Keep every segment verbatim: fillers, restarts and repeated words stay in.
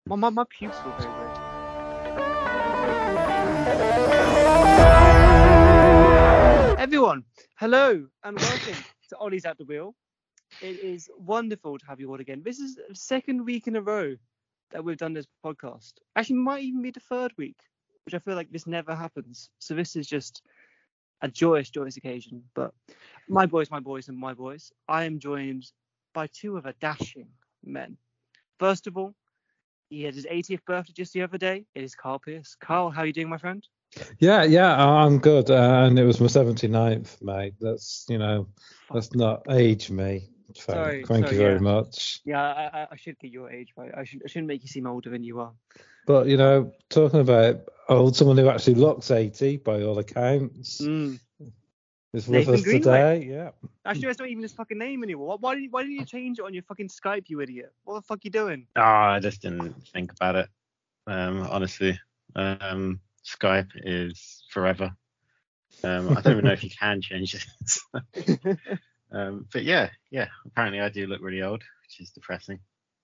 My, my, my pubes feel very weird. Everyone, hello and welcome to Ollie's at the Wheel. It is wonderful to have you all again. This is the second week in a row that we've done this podcast. Actually, might even be the third week, which I feel like this never happens. So this is just a joyous, joyous occasion. But my boys, my boys, and my boys, I am joined by two of a dashing men. First of all, he had his eightieth birthday just the other day. It is Carl Pierce. Carl, how are you doing, my friend? Yeah, yeah, I'm good. Uh, and it was my seventy-ninth, mate. That's, you know, that's not age me. So, Sorry, thank sorry, you very yeah. much. Yeah, I, I, I should get your age right. I, should, I shouldn't make you seem older than you are. But, you know, talking about old, someone who actually looks eighty by all accounts Mm. is with Nathan us Greenway. today. Yeah. Actually, that's not even his fucking name anymore. Why, why, did, why didn't you change it on your fucking Skype, you idiot? What the fuck you doing? Oh, I just didn't think about it. Um, honestly, um, Skype is forever. Um, I don't even know if you can change it. um, but yeah, yeah. Apparently, I do look really old, which is depressing.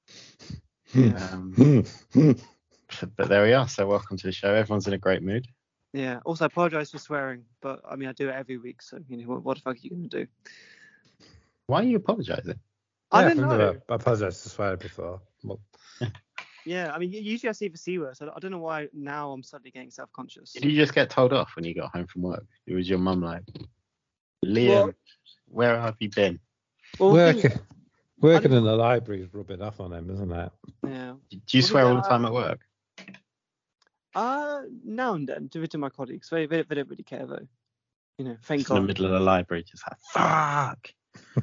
Yeah. Um, but, but there we are. So welcome to the show. Everyone's in a great mood. Yeah. Also, I apologise for swearing, but I mean, I do it every week, so you know, what, what the fuck are you gonna do? Why are you apologising? I Yeah, don't I've know. never apologized to swear before. Well, Yeah, I mean, usually I see the C word, so I don't know why now I'm suddenly getting self-conscious. Did you just get told off when you got home from work? It was your mum like, Liam, Well- where have you been? Well, the working, thing- working in the library is rubbing off on him, isn't it? yeah. Do you Well, swear all the uh, time at work? Uh, now and then, to, to my colleagues. They, they, they don't really care, though. You know, thank Just in the God. middle of the library, just like, fuck.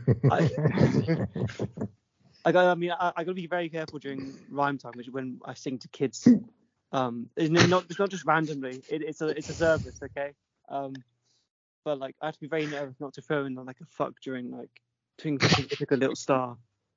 I, I, got, I mean, I, I got to be very careful during rhyme time, which is when I sing to kids. Um, it's not, it's not just randomly. It, it's a, it's a service, okay. Um, but like, I have to be very nervous not to throw in like a fuck during like Twinkle Twinkle Little Star.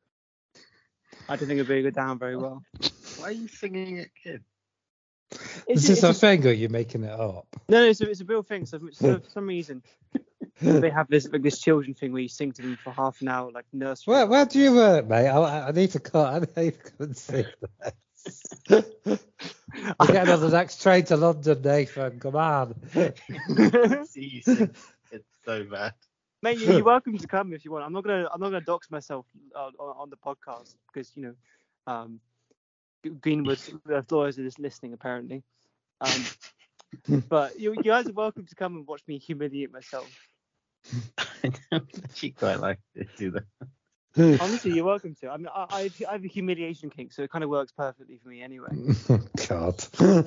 I don't think it'd really go down very well. Why are you singing at kids? It's, Is this it's a a- thing or are you making it up? No, no, it's a, it's a real thing. So, so for some reason, they have this like this children thing where you sing to them for half an hour, like nursery. Where, where do you work, mate? I, I need to cut. I need to come and see this. We're getting on the next train to London, Nathan. Come on. See you sing. It's so bad. Mate, you- you're welcome to come if you want. I'm not gonna I'm not gonna dox myself uh, on, on the podcast because you know, um, Greenwood uh, lawyers are just listening apparently. Um, but you, you guys are welcome to come and watch me humiliate myself. I don't actually quite like it either. Honestly, you're welcome to. I mean, I, I, have, I have a humiliation kink, so it kind of works perfectly for me anyway. God.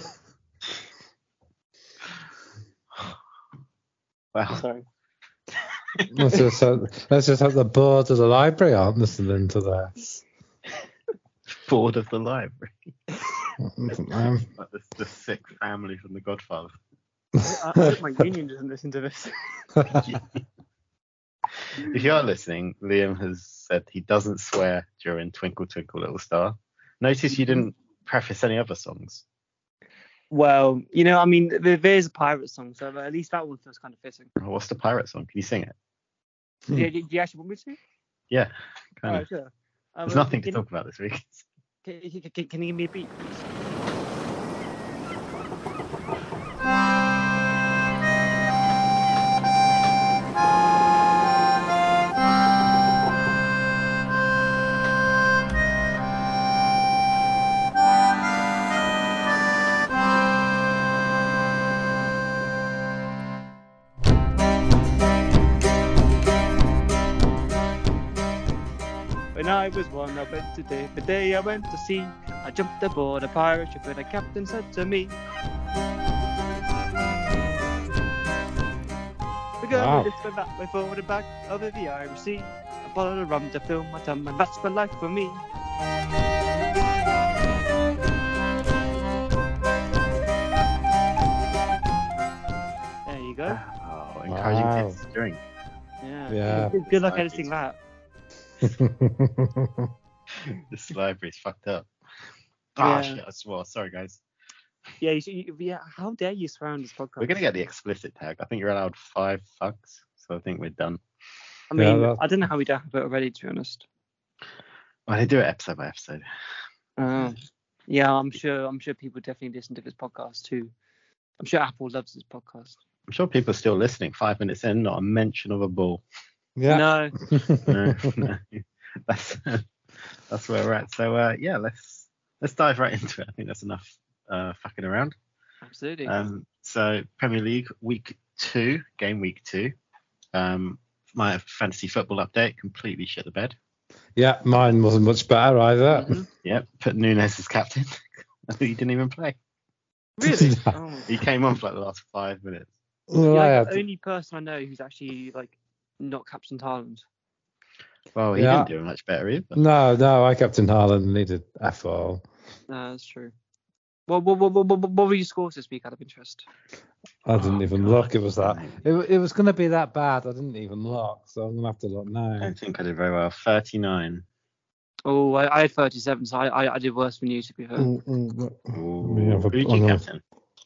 Wow. Sorry. Let's just, have, let's just have the board of the library on listening to this. Board of the library. Um, Like the, the sick family from The Godfather. I, I hope my union doesn't listen to this. If you are listening, Liam has said he doesn't swear during Twinkle Twinkle Little Star. Notice you didn't preface any other songs. Well, you know, I mean, there, there's a pirate song, so at least that one feels kind of fitting. What's the pirate song? Can you sing it? Hmm. Do, do, do you actually want me to? Yeah, kind Alright, of. sure. Um, There's nothing can, to talk about this week. Can, can, can, can you give me a beat, please? When I was one, I went to day, the day I went to sea. I jumped aboard a pirate ship and the captain said to me, we're going Wow. this way, that way, forward and back over the Irish Sea. A bottle of rum to fill my tum, and that's for life for me. There you go. Oh, encouraging Wow. kids to drink. Yeah. Yeah. Good, good luck Libraries. editing that. This library's fucked up. Yeah. Ah, shit, I swore. Sorry, guys. Yeah, you, should- you, yeah. How dare you swear on this podcast? We're going to get the explicit tag. I think you're allowed five fucks, so I think we're done. I mean, Yeah, that- I don't know how we don't have it already, to be honest. Well, they do it episode by episode. Oh. Yeah, I'm sure. I'm sure people definitely listen to this podcast too. I'm sure Apple loves this podcast. I'm sure people are still listening. Five minutes in, not a mention of a ball. Yeah. No. No, no. That's that's where we're at. So uh, yeah, let's let's dive right into it. I think that's enough uh, fucking around. Absolutely. Um, so Premier League week two, game week two. Um, my fantasy football update completely shit the bed. Yeah, mine wasn't much better either. Mm-hmm. Yep, put Nunes as captain. He didn't even play. Really? No. Oh. He came on for like the last five minutes. Well, You're I like had- the only person I know who's actually like not captain Haaland. Well, he Yeah. didn't do much better either. No, no, I captain Haaland and needed F all. No, that's true. What what, what, what, what, what were your scores this week out of interest? I didn't Oh, even God. look. It was that. It, it was going to be that bad. I didn't even look, so I'm going to have to look I now. don't think I did very well. thirty-nine. Oh, I, I had thirty-seven, so I, I I did worse than you, to be fair. Mm, mm, Ooh. me have a- Who did oh, you no. captain?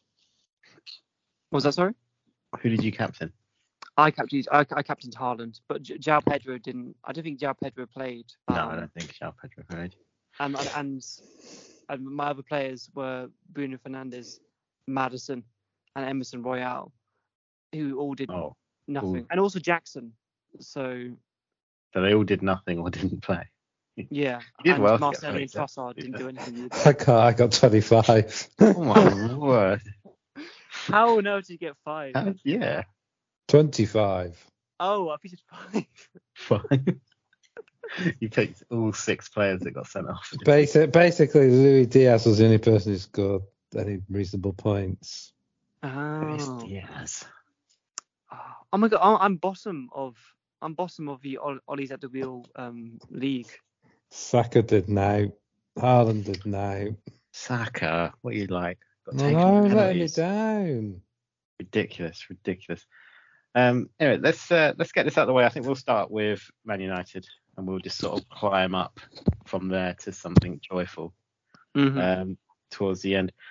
What was that, sorry? Who did you captain? I captained I, I captained Haaland, but J- João Pedro didn't. I don't think João Pedro played. No, I Um, don't think João Pedro played. and, and and and my other players were Bruno Fernandes, Madison, and Emerson Royale, who all did Oh, nothing, ooh. and also Jackson. So so they all did nothing or didn't play. yeah, You did and well to get Marcelo and twenty-seven, Trossard to be didn't fair. do anything either. I got, I got twenty-five. Oh my word! How on earth did you get five? How- yeah, twenty-five. Oh, I think it's five. fine. You picked all six players that got sent off. Basic, basically, Louis Diaz was the only person who scored any reasonable points. Luis Oh. Diaz. Oh my god, I'm- I'm bottom of I'm bottom of the Ol- Ollie's at the wheel um league. Saka did now. Haaland did now. Saka, what you like? Got No, taken no, letting me penalties. down. Ridiculous, ridiculous. Um, anyway, let's uh, let's get this out of the way. I think we'll start with Man United, and we'll just sort of climb up from there to something joyful Mm-hmm. um, towards the end.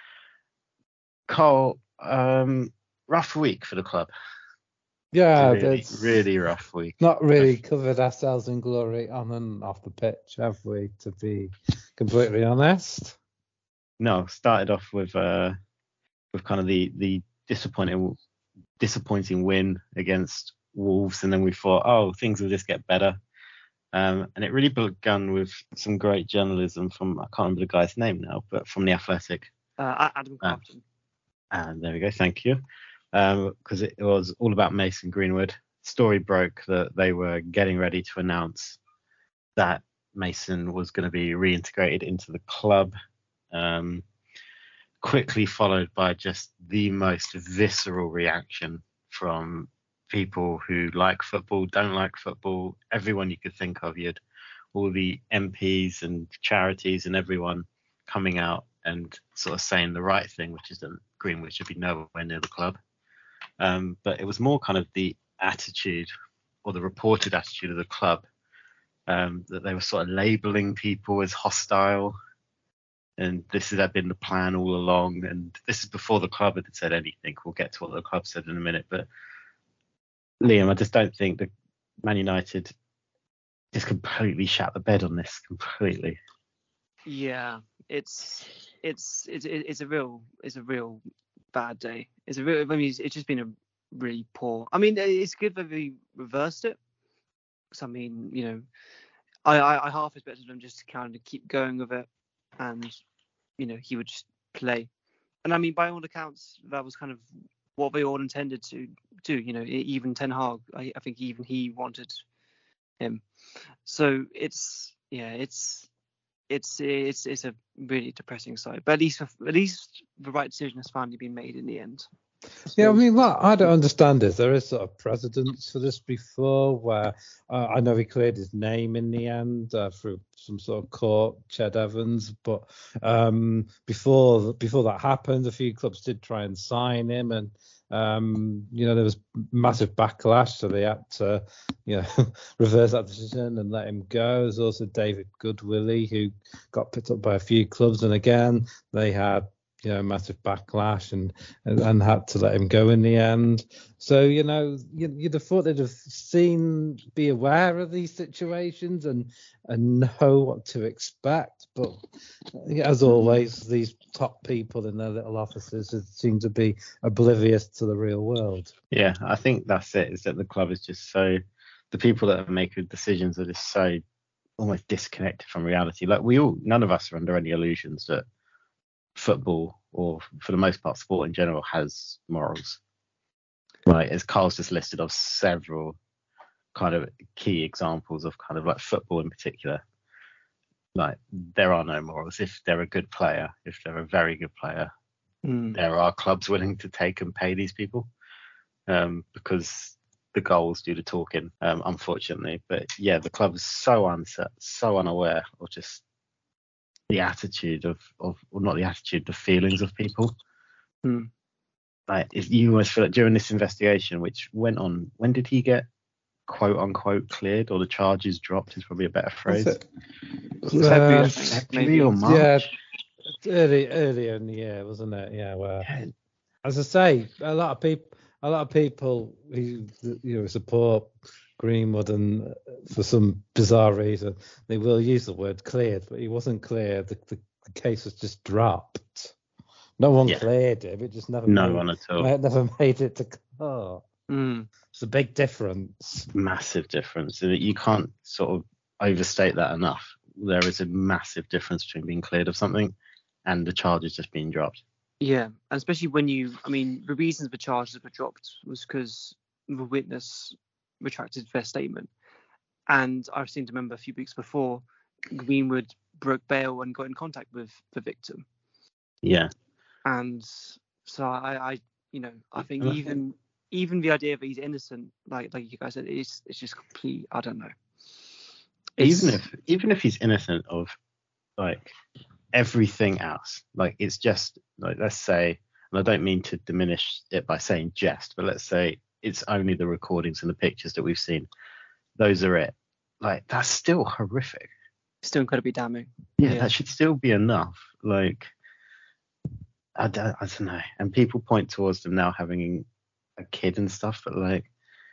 Cole, um, rough week for the club. Yeah, really, it's really rough week. not really covered ourselves in glory on and off the pitch, have we? To be completely honest. No, started off with uh, with kind of the the disappointing disappointing win against Wolves, and then we thought, oh, things will just get better. Um, and it really began with some great journalism from, I can't remember the guy's name now, but from The Athletic. Uh, Adam Ah. Crafton. And there we go, thank you. Because it was all about Mason Greenwood. Story broke that they were getting ready to announce that Mason was going to be reintegrated into the club. Um, quickly followed by just the most visceral reaction from people who like football, don't like football, everyone you could think of. You had all the M Ps and charities and everyone coming out and sort of saying the right thing, which is that Greenwood should be nowhere near the club. Um, but it was more kind of the attitude or the reported attitude of the club, um, that they were sort of labelling people as hostile. And this had been the plan all along. And this is before the club had said anything. We'll get to what the club said in a minute. But Liam, I just don't think that Man United just completely shat the bed on this completely. Yeah, it's it's it's it's a real it's a real bad day. It's a real. I mean, it's, it's just been a really poor. I mean, it's good that we reversed it. Because I mean, you know, I I, I half expected them just to kind of keep going with it, and you know, he would just play. And I mean, by all accounts, that was kind of what they all intended to do. You know, even Ten Hag, I, I think even he wanted him. So it's yeah, it's it's it's it's a really depressing side. But at least at least the right decision has finally been made in the end. Yeah, I mean, what I don't understand is there is sort of precedents for this before, where uh, I know he cleared his name in the end uh, through some sort of court, Ched Evans, but um, before before that happened, a few clubs did try and sign him, and um, you know there was massive backlash, so they had to, you know, reverse that decision and let him go. There's also David Goodwillie, who got picked up by a few clubs, and again they had, you know, massive backlash and, and and had to let him go in the end. So, you know, you, you'd have thought they'd have seen, be aware of these situations and and know what to expect. but as always, these top people in their little offices seem to be oblivious to the real world. Yeah, I think that's it. Is that the club is just so the people that are making decisions are just so almost disconnected from reality. Like we all, none of us are under any illusions that football, or for the most part, sport in general, has morals. Right, as Carl's just listed of several kind of key examples of kind of like football in particular. Like there are no morals. If they're a good player, if they're a very good player, Mm. there are clubs willing to take and pay these people um, because the goals do the talking, um, unfortunately. But yeah, the club is so unset, so unaware of just the attitude of, of or not the attitude, the feelings of people. Mm. Like if you almost feel like during this investigation, which went on, when did he get quote unquote cleared, or the charges dropped is probably a better phrase. February, I Uh, think, February maybe. or March? Yeah, early, earlier in the year, wasn't it? Yeah, where, Yeah. as I say, a lot of people, a lot of people who you know support Greenwood, and uh, for some bizarre reason, they will use the word cleared, but he wasn't cleared. The, the, the case was just dropped. No one Yeah. cleared him. It just never No made, one at all. it never made it to court. Mm. It's a big difference. Massive difference. And you can't sort of overstate that enough. There is a massive difference between being cleared of something and the charges just being dropped. Yeah, and especially when you, I mean, the reasons the charges were dropped was because the witness retracted their statement. And I seem to remember a few weeks before, Greenwood broke bail and got in contact with the victim. Yeah. And so I, I you know, I think And I even even the idea that he's innocent, like like you guys said, it's it's just complete. I don't know. It's, Even if even if he's innocent of like everything else, like it's just like let's say, and I don't mean to diminish it by saying just, but let's say it's only the recordings and the pictures that we've seen. Those are it. Like that's still horrific. still incredibly damning. Yeah, Yeah. that should still be enough. Like I don't, I don't know. And people point towards them now having a kid and stuff, but like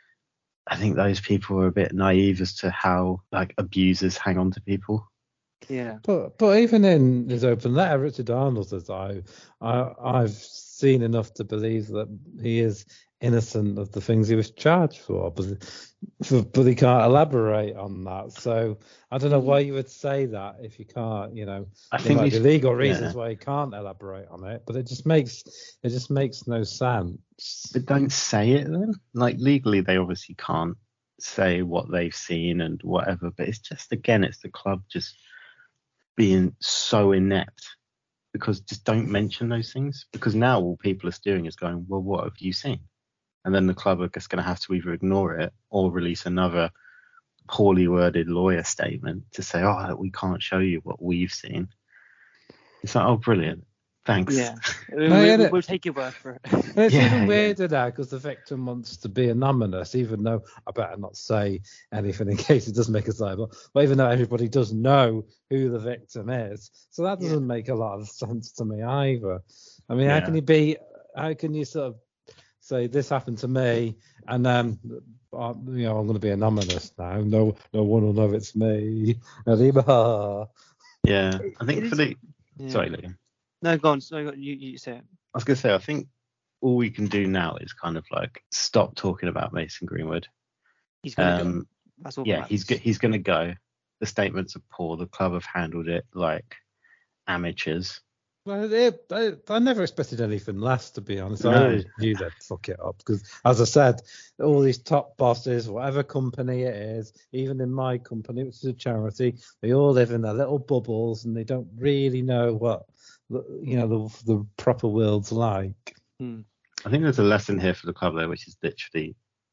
I think those people are a bit naive as to how like abusers hang on to people. Yeah. But but even in his open letter, Richard Arnold says, I, I I've seen enough to believe that he is innocent of the things he was charged for, but for, but he can't elaborate on that. So I don't know why you would say that if you can't, you know. I There think might be these- legal reasons yeah. why he can't elaborate on it, but it just makes it just makes no sense. But don't say it then. Like legally, they obviously can't say what they've seen and whatever. But it's just again, it's the club just being so inept, because just don't mention those things, because now all people are doing is going, well, what have you seen? And then the club are just going to have to either ignore it or release another poorly worded lawyer statement to say, oh, we can't show you what we've seen. It's like, oh, brilliant. Thanks. Yeah. we, No, yeah, we, that- we'll take your word for it. And it's Yeah, even yeah. weirder now because the victim wants to be anonymous, even though I better not say anything in case it does make us liable. But even though everybody does know who the victim is, so that doesn't Yeah. make a lot of sense to me either. I mean, how Yeah. can you be? How can you sort of say this happened to me, and then uh, you know I'm going to be anonymous now? No, no one will know it's me. Anymore. Yeah. I think It for is- the Yeah. sorry, Liam. No, go on. No, go on. You, you say it. I was going to say, I think all we can do now is kind of like stop talking about Mason Greenwood. He's going to go. Um, That's all. yeah, that he's go- matters. he's going to go. The statements are poor. The club have handled it like amateurs. Well, it, I, I never expected anything less, to be honest. I No. always knew they'd fuck it up because, as I said, all these top bosses, whatever company it is, even in my company, which is a charity, they all live in their little bubbles and they don't really know what, the- you know, the, the proper world's like. Hmm. I think there's a lesson here for the club there, which is literally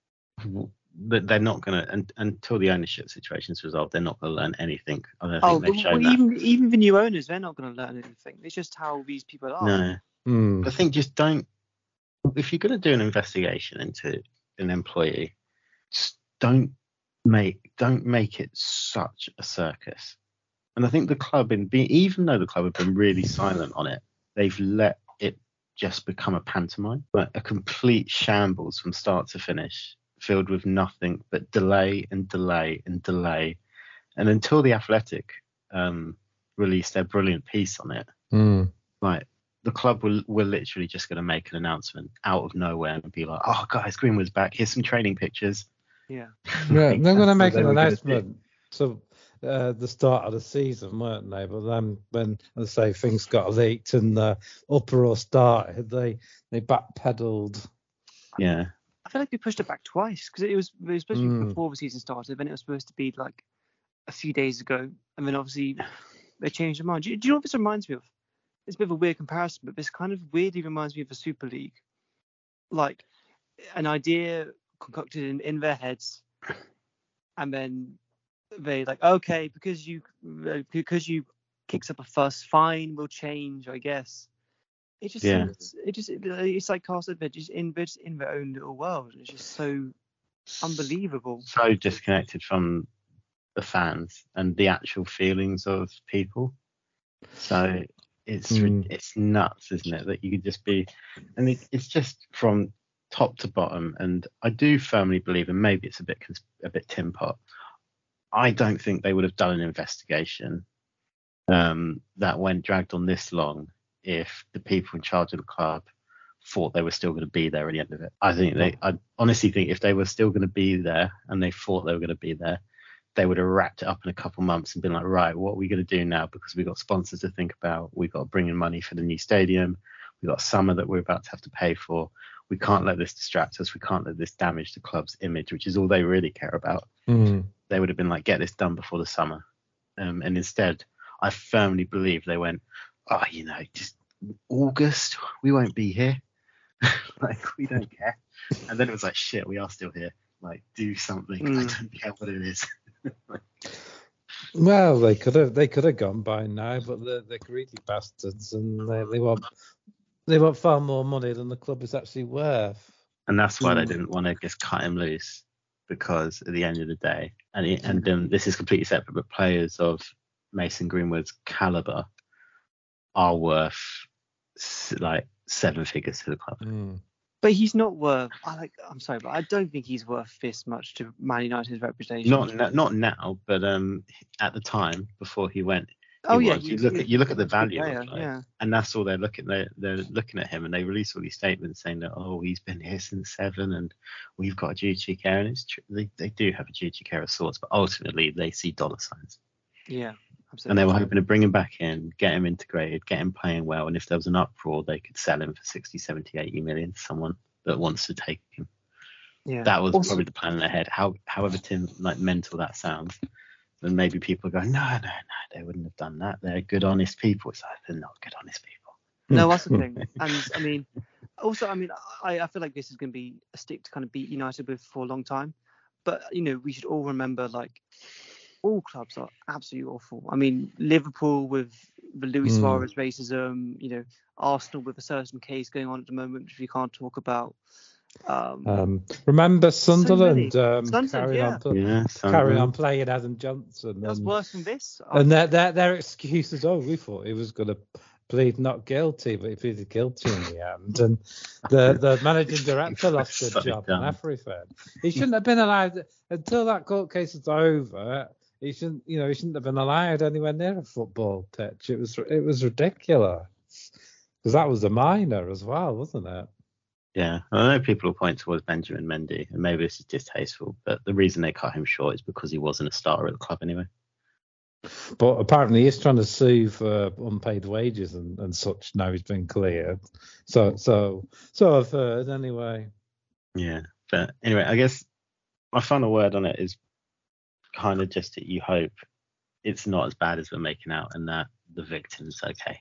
that they're not going to, until the ownership situation's resolved, they're not going to learn anything. I don't Oh, think they've well, shown well, that. even even the new owners, they're not going to learn anything. It's just how these people are. No. Hmm. I think just don't. If you're going to do an investigation into an employee, just don't make don't make it such a circus. And I think the club, in be even though the club have been really silent on it, they've let it just become a pantomime, like a complete shambles from start to finish, filled with nothing but delay and delay and delay. And until the Athletic um, released their brilliant piece on it, Mm. like the club were, were literally just going to make an announcement out of nowhere and be like, oh guys, Greenwood's back, here's some training pictures. Yeah. Yeah, Like, they're going to that's make what an they were gonna announcement to uh, the start of the season, weren't they? But then, when as I say things got leaked and the uproar started, they they backpedaled. do. Yeah. I feel like we pushed it back twice because it was it was supposed to be Mm. before the season started, then it was supposed to be like a few days ago, and then obviously they changed their mind. Do you, do you know what this reminds me of? It's a bit of a weird comparison, but this kind of weirdly reminds me of the Super League, like an idea concocted in, in their heads, and then they like, okay, because you because you kicks up a fuss, fine, we'll change, I guess. It just Yeah. seems, it just it's like Castle they're just in they're just in their own little world, and it's just so unbelievable. So disconnected from the fans and the actual feelings of people. So it's Mm. it's nuts, isn't it, that you could just be, and it, it's just from top to bottom. And I do firmly believe, and maybe it's a bit cons- a bit tin pot, I don't think they would have done an investigation um, that went dragged on this long if the people in charge of the club thought they were still going to be there at the end of it. I think they, I honestly think if they were still going to be there and they thought they were going to be there, they would have wrapped it up in a couple months and been like, right, what are we going to do now? Because we've got sponsors to think about. We've got to bring in money for the new stadium. We've got summer that we're about to have to pay for. We can't let this distract us. We can't let this damage the club's image, which is all they really care about. Mm. They would have been like, get this done before the summer. Um, and instead, I firmly believe they went, oh, you know, just August, we won't be here. Like, we don't care. And then it was like, shit, we are still here. Like, do something. Mm. I don't care what it is. Well, they could have they could have gone by now, but they're, they're greedy bastards, and they, they want they want far more money than the club is actually worth. And that's why they Mm. didn't want to just cut him loose, because at the end of the day, and it, and um, this is completely separate, but players of Mason Greenwood's caliber are worth s- like seven figures to the club. Mm. But he's not worth. I like. I'm sorry, but I don't think he's worth this much to Man United's reputation. Not n- not now, but um, at the time before he went, he oh yeah, was. You he- look he- at you look at the he's a good value player, of the player, yeah. and that's all they're looking. They're they're looking at him, and they release all these statements saying that, oh, he's been here since seven, and we've got a duty of care, and it's true. They they do have a duty of care of sorts, but ultimately they see dollar signs. Yeah, absolutely. And they were hoping to bring him back in, get him integrated, get him playing well. And if there was an uproar, they could sell him for sixty, seventy, eighty million to someone that wants to take him. Yeah. That was Also- probably the plan in their head. How, however tin, like mental that sounds, then maybe people are going, no, no, no, they wouldn't have done that. They're good, honest people. It's like, they're not good, honest people. No, that's the thing. And I mean, also, I mean, I, I feel like this is going to be a stick to kind of beat United with for a long time. But, you know, we should all remember, like, all clubs are absolutely awful. I mean, Liverpool with the Luis Mm. Suarez racism, you know, Arsenal with a certain case going on at the moment, which we can't talk about. Um, Um, remember Sunderland many. um, Sunderland, carrying yeah. on pl- Yeah, carrying on Sunderland. playing Adam Johnson, that's and, worse than this. and their, their their excuses. Oh, we thought he was going to plead not guilty, but he pleaded guilty in the end, and the the managing director lost So his job dumb. and everything. He shouldn't have been allowed until that court case is over. He shouldn't, you know, he shouldn't have been allowed anywhere near a football pitch. It was it was ridiculous because that was a minor as well, wasn't it? Yeah, I know people will point towards Benjamin Mendy, and maybe this is distasteful, but the reason they cut him short is because he wasn't a starter at the club anyway. But apparently he's trying to sue for unpaid wages and, and such. Now he's been cleared. So so so I've heard anyway. Yeah, but anyway, I guess my final word on it is kind of just that you hope it's not as bad as we're making out, and that the victim's okay,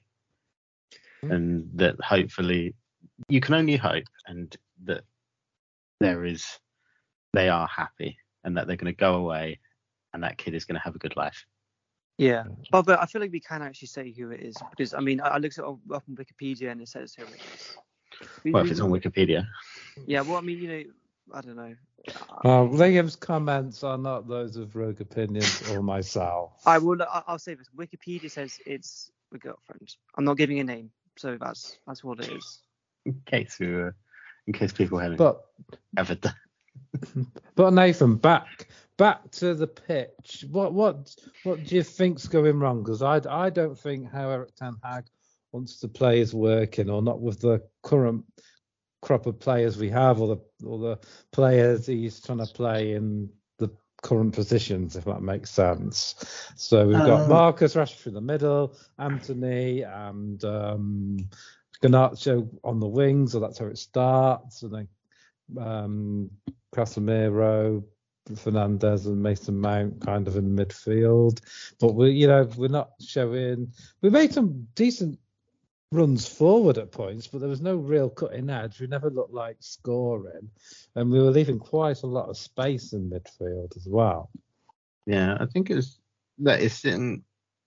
Mm. and that hopefully you can only hope, and that there is they are happy, and that they're going to go away, and that kid is going to have a good life. Yeah, but but I feel like we can actually say who it is because I mean I, I looked it up up on Wikipedia and it says who it is. We- Well, if we- it's on Wikipedia. Yeah, well I mean you know I don't know. Uh, Liam's comments are not those of Rogue Opinions or myself. I will. I- I'll say this. Wikipedia says it's a girlfriend. I'm not giving a name, so that's that's what it is. In case we were, in case people haven't But ever done. but Nathan, back back to the pitch. What what what do you think's going wrong? Because I, I don't think how Erik ten Hag wants to play is working, or not with the current crop of players we have, or the or the players he's trying to play in the current positions, if that makes sense. So we've got um, Marcus Rashford in the middle, Anthony and um, Garnacho on the wings, so that's how it starts, and then um, Casemiro, Fernandes and Mason Mount kind of in midfield. But we, you know, we're not showing. We made some decent runs forward at points, but there was no real cutting edge. We never looked like scoring, and we were leaving quite a lot of space in midfield as well. Yeah, I think it's that it's in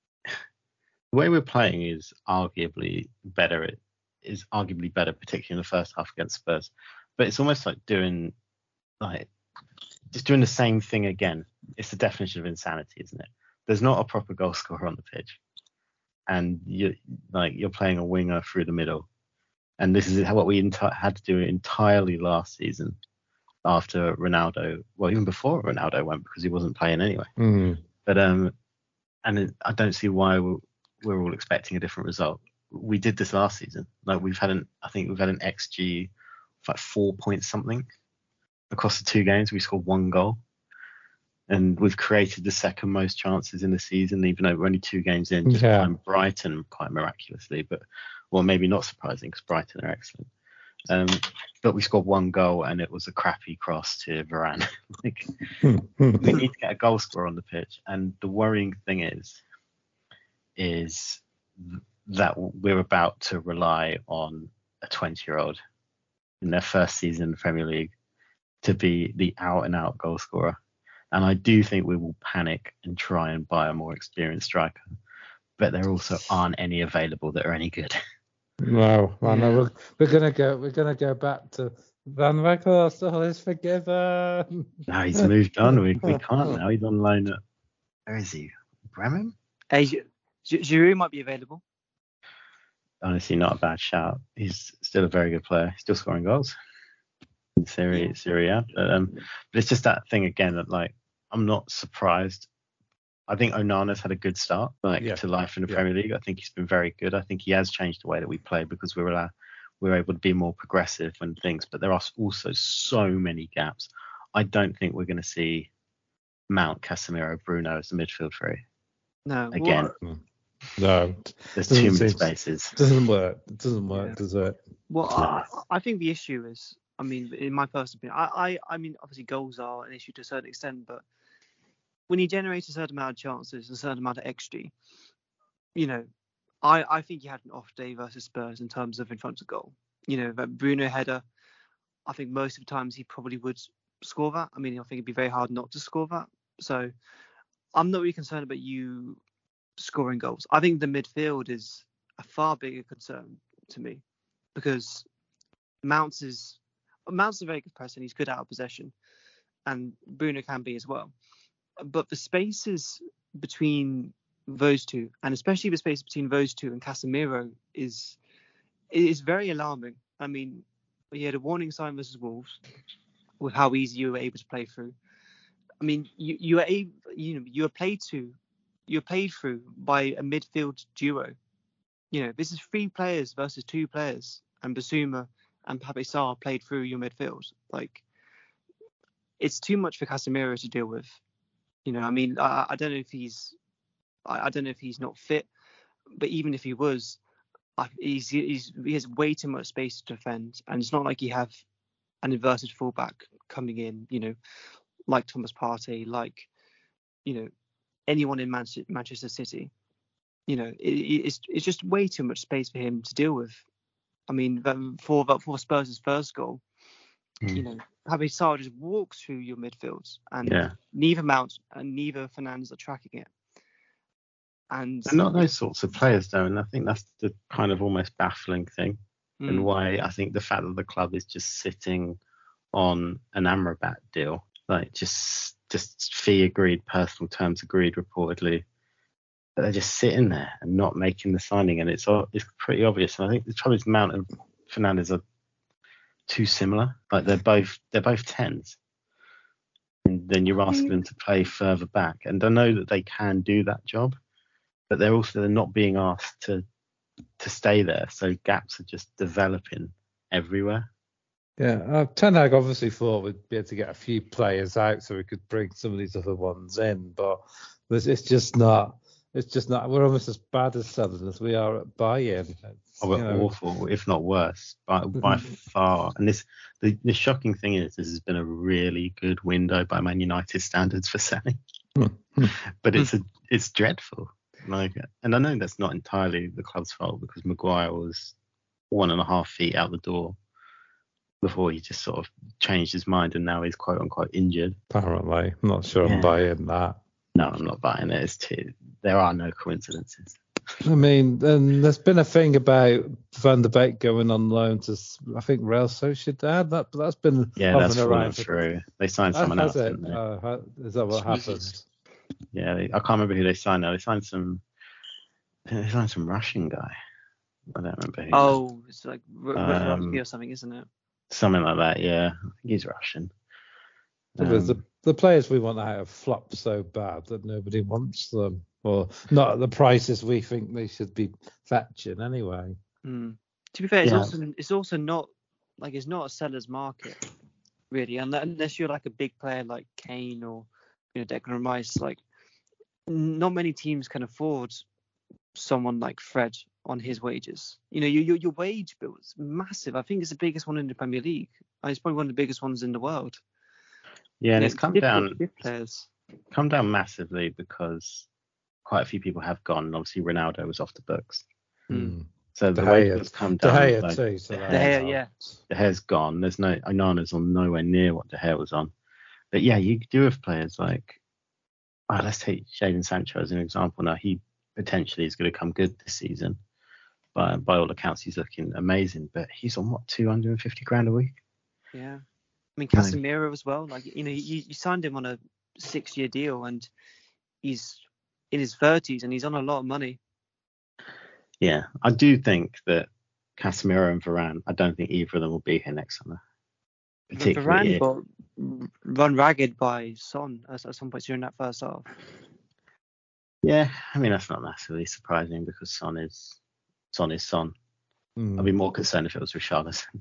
the way we're playing is arguably better. It is arguably better, particularly in the first half against Spurs. But it's almost like doing like just doing the same thing again. It's the definition of insanity, isn't it? There's not a proper goal scorer on the pitch, and you like you're playing a winger through the middle, and this is what we enti- had to do entirely last season after Ronaldo. Well, even before Ronaldo went, because he wasn't playing anyway. Mm. But um, and it, I don't see why we're, we're all expecting a different result. We did this last season. Like we've had an, I think we've had an X G of like four point something across the two games. We scored one goal, and we've created the second most chances in the season, even though we're only two games in. Just yeah. behind Brighton quite miraculously, but well, maybe not surprising because Brighton are excellent. Um, but we scored one goal, and it was a crappy cross to Varane. Like, we need to get a goal scorer on the pitch, and the worrying thing is, is that we're about to rely on a twenty-year-old in their first season in the Premier League to be the out-and-out goal scorer. And I do think we will panic and try and buy a more experienced striker, but there also aren't any available that are any good. No, I Yeah. know we're, we're gonna go. We're gonna go back to Van Weghorst. All is forgiven. No, he's moved on. We we can't now. He's on loan at, where is he? Bremen? Hey, Gi- Gi- Giroud might be available. Honestly, not a bad shout. He's still a very good player. He's still scoring goals in Serie, Yeah. Serie A. But, um, but it's just that thing again that, like, I'm not surprised. I think Onana's had a good start, like Yeah. to life in the Yeah. Premier League. I think he's been very good. I think he has changed the way that we play because we're allowed, we're able to be more progressive and things. But there are also so many gaps. I don't think we're going to see Mount, Casemiro, Bruno as the midfield three No. again. What, No, There's doesn't too many seem- spaces. doesn't work. It doesn't work, Yeah. does it? well No. I, I think the issue is, I mean, in my personal opinion, I, I, I mean, obviously goals are an issue to a certain extent, but when you generate a certain amount of chances, a certain amount of X G, you know, I, I think he had an off day versus Spurs in terms of in front of goal. You know, that Bruno header, I think most of the times he probably would score that. I mean, I think it'd be very hard not to score that. So I'm not really concerned about you scoring goals. I think the midfield is a far bigger concern to me because Mounts is Mounts is a very good person. He's good out of possession, and Bruno can be as well. But the spaces between those two, and especially the space between those two and Casemiro, is is very alarming. I mean, he had a warning sign versus Wolves with how easy you were able to play through. I mean, you you were able, you know, you were played to, you were played through by a midfield duo. You know, this is three players versus two players, and Basuma and Pape Sarr played through your midfield. Like, it's too much for Casemiro to deal with. You know, I mean, I, I don't know if he's, I, I don't know if he's not fit, but even if he was, I, he's, he's he has way too much space to defend, and it's not like you have an inverted fullback coming in, you know, like Thomas Partey, like, you know, anyone in Man- Manchester City. You know, it, it's it's just way too much space for him to deal with. I mean, for for Spurs' first goal, Mm. you know, Pape Sarr just walks through your midfields, and Yeah. neither Mount and neither Fernandes are tracking it. And They're not those sorts of players, though, and I think that's the kind of almost baffling thing, Mm. and why I think the fact that the club is just sitting on an Amrabat deal, like just just fee agreed, personal terms agreed, reportedly, but they're just sitting there and not making the signing, and it's all it's pretty obvious. And I think the trouble is Mount and Fernandes are too similar. Like they're both they're both tens. and then you're asking them to play further back. And I know that they can do that job, but they're also they're not being asked to to stay there. So gaps are just developing everywhere. Yeah, uh, Ten Hag obviously thought we'd be able to get a few players out so we could bring some of these other ones in, but it's it's just not. It's just not. We're almost as bad as Southern as we are at buy-in. It's, Oh, we're you know, awful, if not worse, by, by far. And this, the, the shocking thing is, this has been a really good window by Man United standards for selling, but it's a, it's dreadful. Like, and I know that's not entirely the club's fault because Maguire was one and a half feet out the door before he just sort of changed his mind, and now he's quote unquote injured. Apparently, I'm not sure Yeah. I'm buying that. No, I'm not buying it. It's too, there are no coincidences. I mean, and there's been a thing about Van der Beek going on loan to, I think, Real Sociedad. That that's been Yeah, that's hovering fallen around. for- through. They signed Ah, someone has else, it? didn't they? Uh, how- is that what Jesus. happened? Yeah, they, I can't remember who they signed now. They signed some. They signed some Russian guy. I don't remember who. Oh, it's like R- Um, Rusky or something, isn't it? Something like that. Yeah, I think he's Russian. Because Um, the, the players we want out have flopped so bad that nobody wants them, or not at the prices we think they should be fetching anyway. Mm. To be fair, it's Yeah. also it's also not like it's not a seller's market really, unless, unless you're like a big player like Kane or you know Declan Rice. Like, not many teams can afford someone like Fred on his wages. You know, your your, your wage bill is massive. I think it's the biggest one in the Premier League. Uh, It's probably one of the biggest ones in the world. yeah, and You it's know, come difficult down, to get players. come down massively because quite a few people have gone. And obviously, Ronaldo was off the books, Mm. so the De wage Gea- has come De down. Gea like, too. So De that De Gea, helps. yeah. De Gea's gone. There's no Onana's on nowhere near what De Gea was on. But yeah, you do have players like, oh, let's take Jadon Sancho as an example. Now he potentially is going to come good this season. By by all accounts, he's looking amazing. But he's on what, two hundred fifty grand a week? Yeah. I mean, Right. Casemiro as well. Like, you know, you, you signed him on a six-year deal, and he's in his thirties, and he's on a lot of money. Yeah, I do think that Casemiro and Varane, I don't think either of them will be here next summer. Particularly Varane if- got run ragged by Son at, at some point during that first half. Yeah, I mean that's not massively surprising because Son is Son is Son. Mm. I'd be more concerned if it was Richarlison,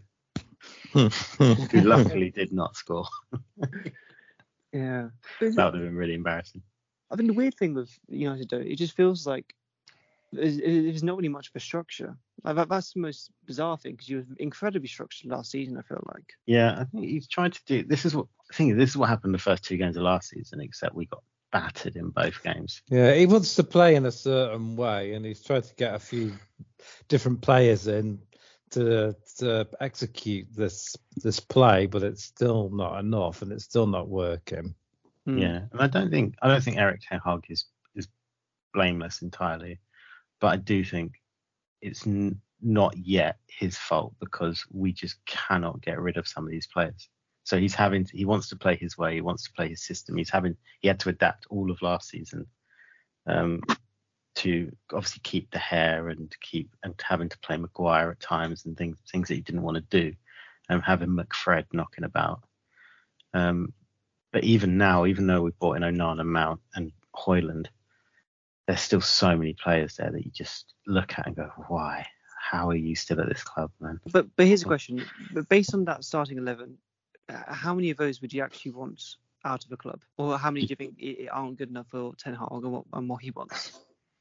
who luckily did not score. Yeah. That would have been really embarrassing. I mean, the weird thing with United, though, it just feels like there's, there's not really much of a structure. Like that, that's the most bizarre thing because you were incredibly structured last season, I feel like. Yeah, I think he's tried to do. This is what I think. This is what happened the first two games of last season, except we got battered in both games. Yeah, he wants to play in a certain way, and he's tried to get a few different players in to to execute this this play, but it's still not enough, and it's still not working. Hmm. Yeah, and I don't think I don't think Eric Ten Hag is is blameless entirely, but I do think it's n- not yet his fault because we just cannot get rid of some of these players. So he's having to, he wants to play his way, he wants to play his system. He's having he had to adapt all of last season um, to obviously keep the hair and keep and having to play Maguire at times and things things that he didn't want to do, and having McFred knocking about. Um, but even now, even though we've brought in Onana, Mount, and Højlund, there's still so many players there that you just look at and go, why? How are you still at this club, man? But but here's a question. But based on that starting eleven, uh, how many of those would you actually want out of a club? Or how many do you think i- i- aren't good enough for Ten Hag and what, and what he wants?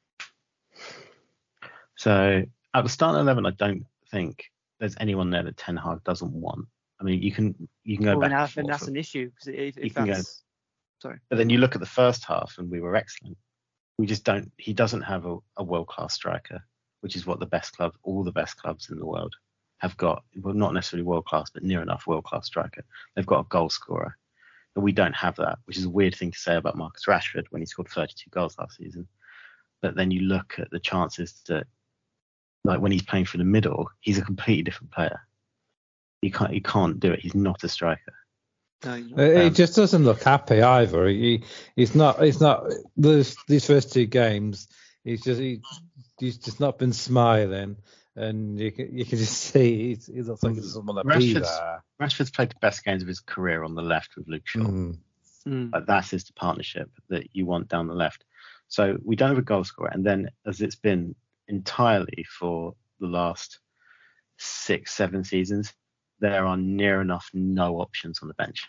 So at the starting eleven, I don't think there's anyone there that Ten Hag doesn't want. I mean, you can you can go Well, back and, and that, and forth, that's an issue. Because if, You if can go- that's... Sorry. but then you look at the first half and we were excellent. We just don't. He doesn't have a, a world class striker, which is what the best clubs, all the best clubs in the world, have got. Well, not necessarily world class, but near enough world class striker. They've got a goal scorer, but we don't have that, which is a weird thing to say about Marcus Rashford when he scored thirty-two goals last season. But then you look at the chances that, like when he's playing for the middle, he's a completely different player. He can't. He can't do it. He's not a striker. No, you're not. Uh, He Um, just doesn't look happy either. He he's not he's not those these first two games. He's just he, he's just not been smiling, and you can you can just see he's, he looks like he doesn't want to be Rashford's- there. Rashford's played the best games of his career on the left with Luke Shaw. Mm. Mm. Like that is the partnership that you want down the left. So we don't have a goal scorer, and then as it's been entirely for the last six, seven seasons, there are near enough no options on the bench.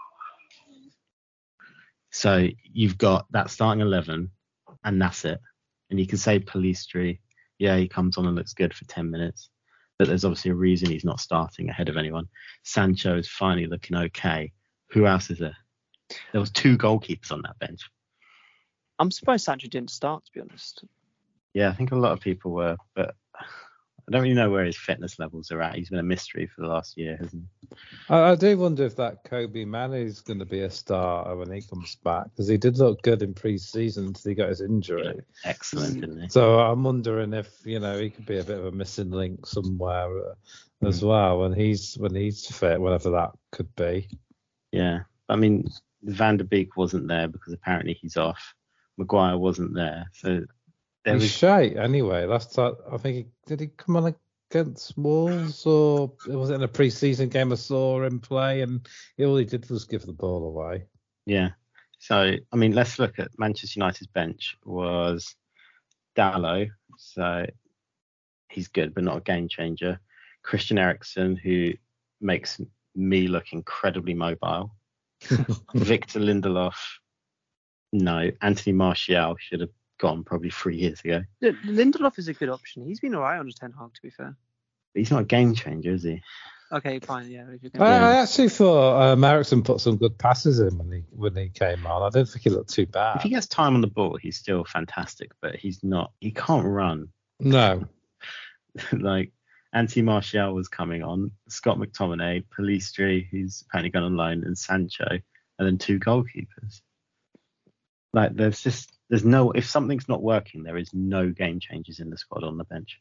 So you've got that starting eleven, and that's it. And you can say Pellistri, yeah, he comes on and looks good for ten minutes, but there's obviously a reason he's not starting ahead of anyone. Sancho is finally looking okay. Who else is there? There was two goalkeepers on that bench. I'm surprised Sancho didn't start, to be honest. Yeah, I think a lot of people were, but I don't really know where his fitness levels are at. He's been a mystery for the last year, hasn't he? I, I do wonder if that Kobe Manu is going to be a starter when he comes back, because he did look good in pre-season until he got his injury. Excellent, Mm. didn't he? So I'm wondering if, you know, he could be a bit of a missing link somewhere uh, as Mm. well when he's when he's fit, whatever that could be. Yeah, I mean, Van der Beek wasn't there because apparently he's off. Maguire wasn't there, so there He's was. shite anyway. Last time I think he did he come on against Wolves, or was it in a pre-season game I saw him play, and he, all he did was give the ball away. Yeah. So, I mean, let's look at Manchester United's bench. Was Dalot, so he's good, but not a game changer. Christian Eriksen, who makes me look incredibly mobile. Victor Lindelof, no. Anthony Martial should have gone probably three years ago. L- Lindelof is a good option. He's been all right under Ten Hag, to be fair. But he's not a game changer, is he? Okay, fine, yeah. If you're I, gonna... I actually thought um, Eriksen put some good passes in when he when he came on. I don't think he looked too bad. If he gets time on the ball, he's still fantastic, but he's not. He can't run. No. Like Anthony Martial was coming on, Scott McTominay, Pellistri, who's apparently gone on loan, and Sancho, and then two goalkeepers. Like there's just there's no if something's not working, there is no game changers in the squad on the bench.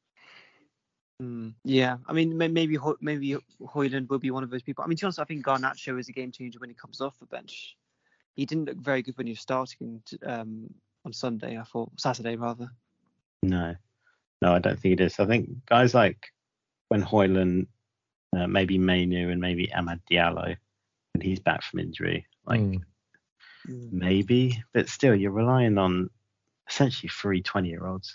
Mm, yeah, I mean, may- maybe Ho- maybe Højlund will be one of those people. I mean, to be honest, I think Garnacho is a game changer when he comes off the bench. He didn't look very good when he was starting um, on Sunday, I thought, Saturday rather. No, no, I don't think it is. I think guys like when Højlund, uh, maybe Mainu, and maybe Amad Diallo, when he's back from injury, like Mm. Mm. maybe, but still, you're relying on essentially three twenty-year-olds.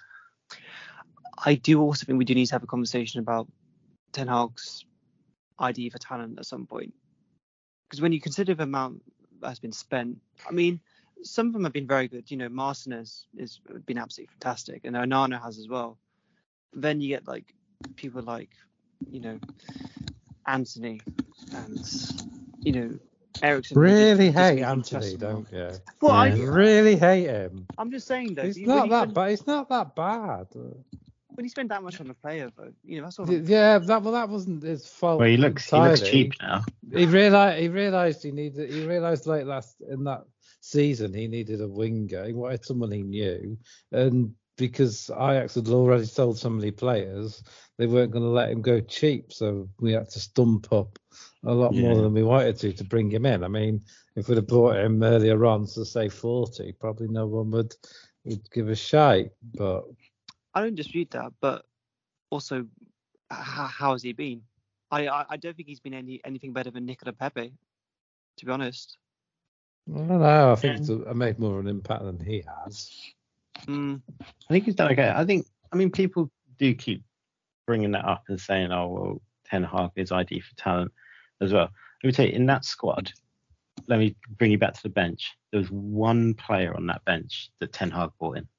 I do also think we do need to have a conversation about Ten Hag's I D for talent at some point. Because when you consider the amount that has been spent, I mean, some of them have been very good. You know, Martinez has been absolutely fantastic, and Onana has as well. Then you get like people like, you know, Anthony and, you know, Eriksen. Really Just hate make him Anthony, trustable. don't you? Well, I I, really hate him. I'm just saying though. He's when not you that spend- bad. He's not that bad. When you spend that much on a player, though, you know, that's all. Yeah, that well, that wasn't his fault. Well, he looks he looks entirely. cheap now. He realized he realized he needed. He realized late last in that season he needed a winger. He wanted someone he knew, and because Ajax had already sold so many players, they weren't going to let him go cheap. So we had to stump up a lot Yeah. more than we wanted to to bring him in. I mean, if we'd have brought him earlier on, so say forty, probably no one would would give a shite. But I don't dispute that, but also, h- how has he been? I, I I don't think he's been any anything better than Nicola Pepe, to be honest. I don't know. I think it's a, I made more of an impact than he has. Mm, I think he's done okay. I think, I mean, people do keep bringing that up and saying, oh, well, Ten Hag is I D for talent as well. Let me tell you, in that squad, let me bring you back to the bench. There was one player on that bench that Ten Hag brought in.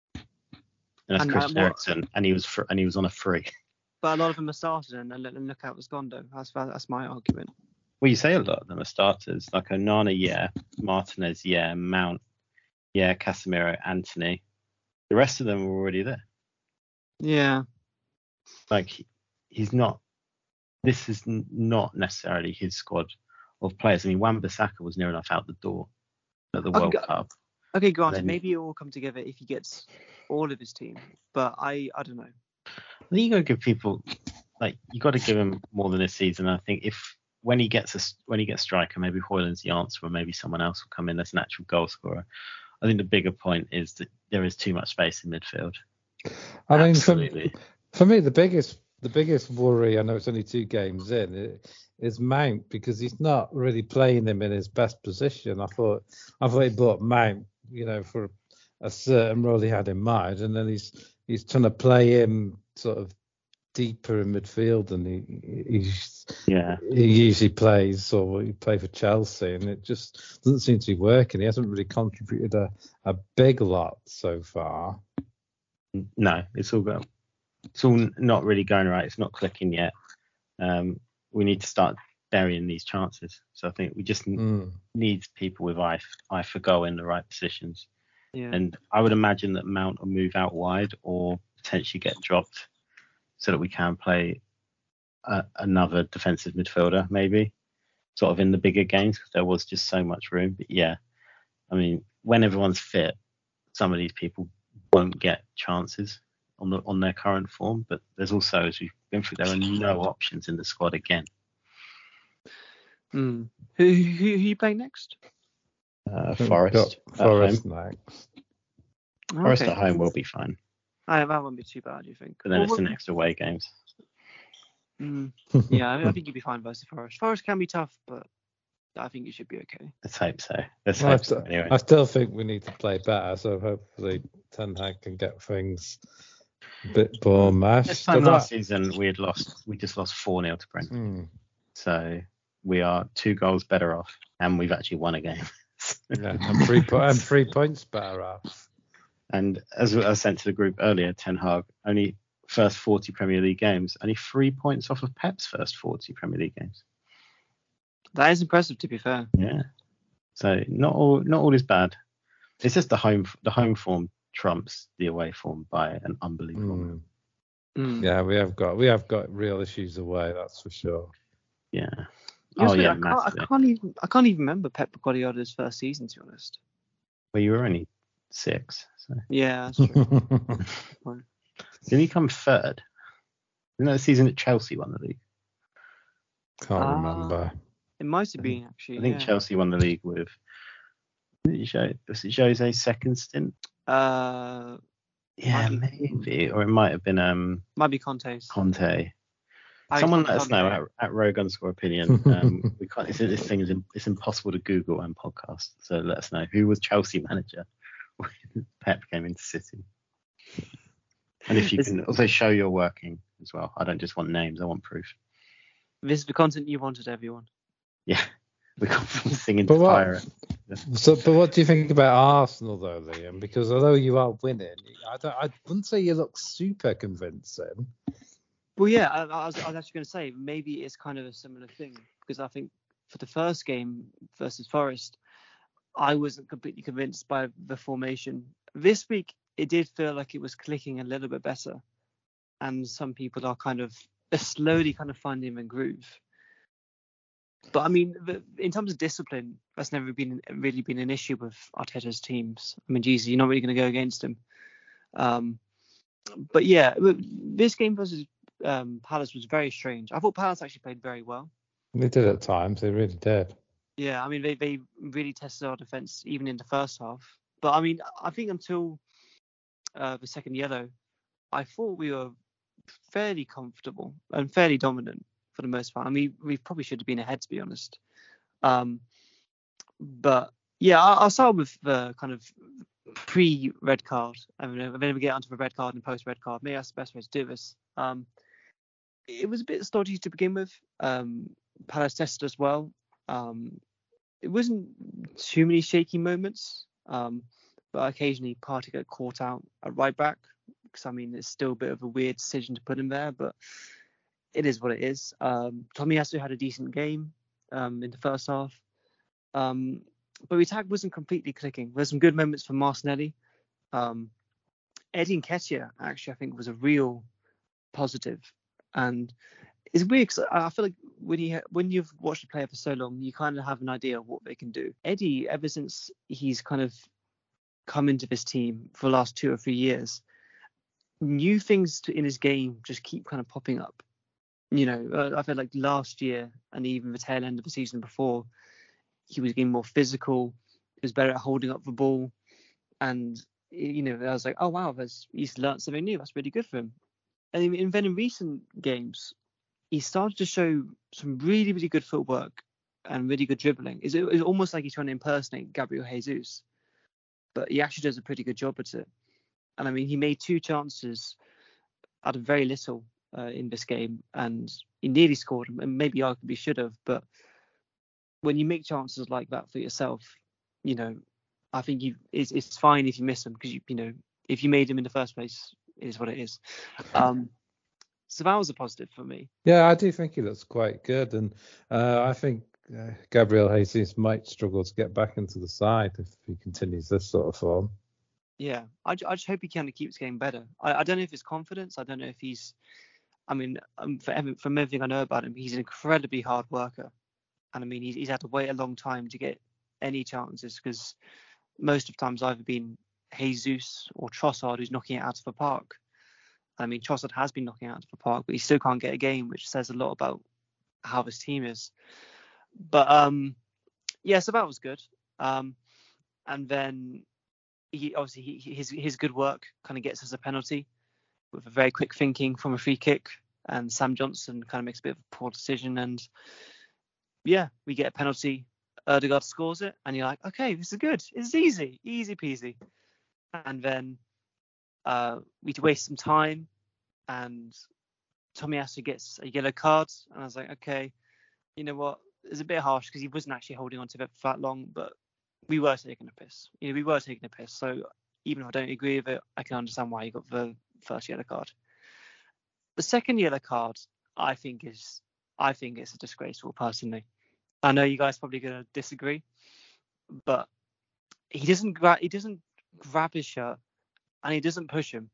And that's And, uh, Christian what- Eriksen, and he was fr- and he was on a free. but a lot of them are started, and, and look how it's gone, though. That's that's my argument. Well, you say a lot of them are starters. Like Onana, yeah. Martinez, yeah. Mount, yeah. Casemiro, Anthony. The rest of them were already there. Yeah. Like he- he's not. This is n- not necessarily his squad of players. I mean, Wan-Bissaka was near enough out the door at the Okay, World go- Cup. Okay, granted, Then- maybe it will come together if he gets all of his team, but I I don't know. I think you got to give people like you got to give him more than a season. I think if when he gets a when he gets striker, maybe Højlund's the answer, or maybe someone else will come in as an actual goal scorer. I think the bigger point is that there is too much space in midfield. I mean, for, Absolutely. for me, the biggest the biggest worry, I know it's only two games in, it, is Mount, because he's not really playing him in his best position. I thought I thought he bought Mount, you know, for a certain role he had in mind, and then he's he's trying to play him sort of deeper in midfield than he he's, yeah he usually plays, or he play for Chelsea, and it just doesn't seem to be working. He hasn't really contributed a, a big lot so far. No, it's all go, it's all not really going right. It's not clicking yet. Um, we need to start burying these chances. So I think we just Mm. need people with eye eye for goal in the right positions. Yeah. And I would imagine that Mount will move out wide or potentially get dropped, so that we can play a, another defensive midfielder, maybe, sort of in the bigger games, because there was just so much room. But yeah, I mean, when everyone's fit, some of these people won't get chances on the on their current form. But there's also, as we've been through, there are no options in the squad again. Mm. Who, who who are you playing next? Uh, I think we've Forest got at Forest home. next. Forest Okay. at home will be fine, I, that won't be too bad, do you think? but then Or it's the what- next away games. Mm, yeah, I, I think you'll be fine versus Forest. Forest can be tough, but I think you should be okay. Let's hope so. Let's Well, I, hope so. st- Anyway, I still think we need to play better, so hopefully Ten Hag can get things a bit more this mashed. time But last that- season we had lost. We just lost four nil to Brentford. Hmm. So we are two goals better off, and we've actually won a game. Yeah, and three po- and three points better off. And as I sent to the group earlier, Ten Hag only first forty Premier League games, only three points off of Pep's first forty Premier League games. That is impressive, to be fair. Yeah. So not all not all is bad. It's just the home the home form trumps the away form by an unbelievable amount. Hmm. Mm. Yeah, we have got we have got real issues away, that's for sure. Yeah. You know, Oh yeah, I can't, I massively. can't even I can't even remember Pep Guardiola's first season, to be honest. Well, you were only six. So. Yeah, that's true. Didn't he come third? Isn't that the season that Chelsea won the league? Can't Ah. remember. It might have been actually. I think yeah. Chelsea won the league with. Was it Jose's second stint? Uh, Yeah, Might be. maybe, or it might have been um might be Conte's. Conte. I Someone can't let us know remember. at, at Rogue underscore opinion. Um, we can't. It's, this thing is it's impossible to Google and podcast. So let us know who was Chelsea manager when Pep came into City. And if you This- can also show you're working as well. I don't just want names. I want proof. This is the content you wanted, everyone. Yeah, we got from singing But to what- pirate. So, but what do you think about Arsenal though, Liam? Because although you are winning, I don't, I wouldn't say you look super convincing. Well, yeah, I, I, was, I was actually going to say maybe it's kind of a similar thing, because I think for the first game versus Forest, I wasn't completely convinced by the formation. This week, it did feel like it was clicking a little bit better, and some people are kind of are slowly kind of finding a groove. But I mean, the, in terms of discipline, that's never been really been an issue with Arteta's teams. I mean, geez, you're not really going to go against him. Um, but yeah, this game versus um, Palace was very strange. I thought Palace actually played very well. They did at times. They really did. Yeah, I mean, they, they really tested our defence even in the first half. But I mean, I think until uh, the second yellow, I thought we were fairly comfortable and fairly dominant for the most part. I mean, we probably should have been ahead, to be honest. Um, but yeah, I'll, I'll start with the kind of pre-red card. I mean, and then we get onto the red card and post-red card. Maybe that's the best way to do this. Um, it was a bit stodgy to begin with. Um, Palace tested as well. Um, it wasn't too many shaky moments, um, but occasionally Partey got caught out at right back. Because I mean, it's still a bit of a weird decision to put him there, but it is what it is. Um, Tomiyasu had a decent game um, in the first half, um, but the attack wasn't completely clicking. There's some good moments from Martinelli. Um, Eddie Nketiah actually, I think, was a real positive, and it's weird because I feel like when you when you've watched a player for so long, you kind of have an idea of what they can do. Eddie, ever since he's kind of come into this team for the last two or three years, new things to, in his game just keep kind of popping up. You know, uh, I feel like last year and even the tail end of the season before, he was getting more physical. He was better at holding up the ball, and you know, I was like, oh wow, that's, he's learned something new. That's really good for him. And in- then in recent games, he started to show some really, really good footwork and really good dribbling. It's, it's almost like he's trying to impersonate Gabriel Jesus, but he actually does a pretty good job at it. And I mean, he made two chances out of very little uh, in this game, and he nearly scored them. And maybe arguably should have, but when you make chances like that for yourself, you know, I think you it's, it's fine if you miss them, because you you know if you made them in the first place, it is what it is. Um, so that was a positive for me. Yeah, I do think he looks quite good, and uh, I think uh, Gabriel Jesus might struggle to get back into the side if he continues this sort of form. Yeah, I, I just hope he kind of keeps getting better. I, I don't know if it's confidence. I don't know if he's. I mean, um, for, every- from everything I know about him, he's an incredibly hard worker, and I mean, he's, he's had to wait a long time to get any chances, because most of the times either been Jesus or Trossard who's knocking it out of the park. I mean, Trossard has been knocking it out of the park, but he still can't get a game, which says a lot about how this team is. But um, yeah, so that was good. Um, and then he obviously he, his his good work kind of gets us a penalty with a very quick thinking from a free kick, and Sam Johnson kind of makes a bit of a poor decision, and yeah, we get a penalty. Ødegaard scores it, and you're like, okay, this is good. It's easy, easy peasy. And then uh, we waste some time, and Tomiyasu gets a yellow card, and I was like, okay, you know what? It's a bit harsh because he wasn't actually holding on to it for that long, but we were taking a piss. You know, we were taking a piss. So even if I don't agree with it, I can understand why he got the first yellow card. The second yellow card, I think is, I think it's a disgraceful, personally. I know you guys are probably going to disagree, but he doesn't grab, he doesn't grab his shirt, and he doesn't push him.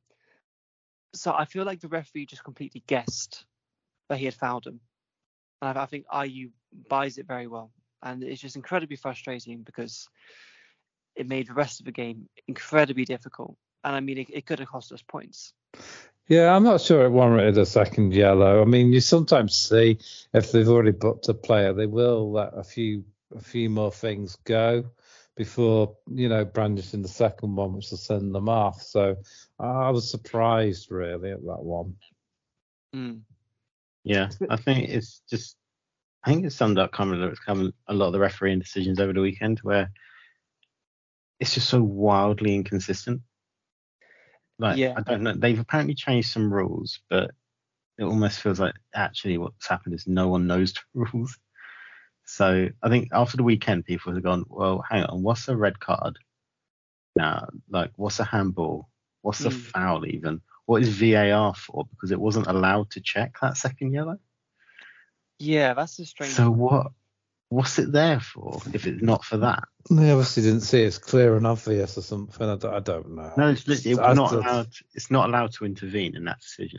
So I feel like the referee just completely guessed that he had fouled him, and I, I think I U buys it very well, and it's just incredibly frustrating because it made the rest of the game incredibly difficult, and I mean it, it could have cost us points. Yeah, I'm not sure it warranted a second yellow. I mean, you sometimes see if they've already booked a player, they will let a few a few more things go before, you know, brandishing the second one, which will send them off. So I was surprised really at that one. Mm. Yeah, I think it's just, I think it's summed up kind of a lot of the refereeing decisions over the weekend, where it's just so wildly inconsistent. Like, Yeah. I don't know. They've apparently changed some rules, but it almost feels like actually what's happened is no one knows the rules. So I think after the weekend, people have gone, well, hang on, what's a red card? Now, like, what's a handball? What's a Mm. foul even? What is V A R for? Because it wasn't allowed to check that second yellow. Yeah, that's a strange So one. what? What's it there for if it's not for that? They obviously didn't see it's clear and obvious or something. I don't, I don't know. No, it's literally I not thought- allowed. It's not allowed to intervene in that decision.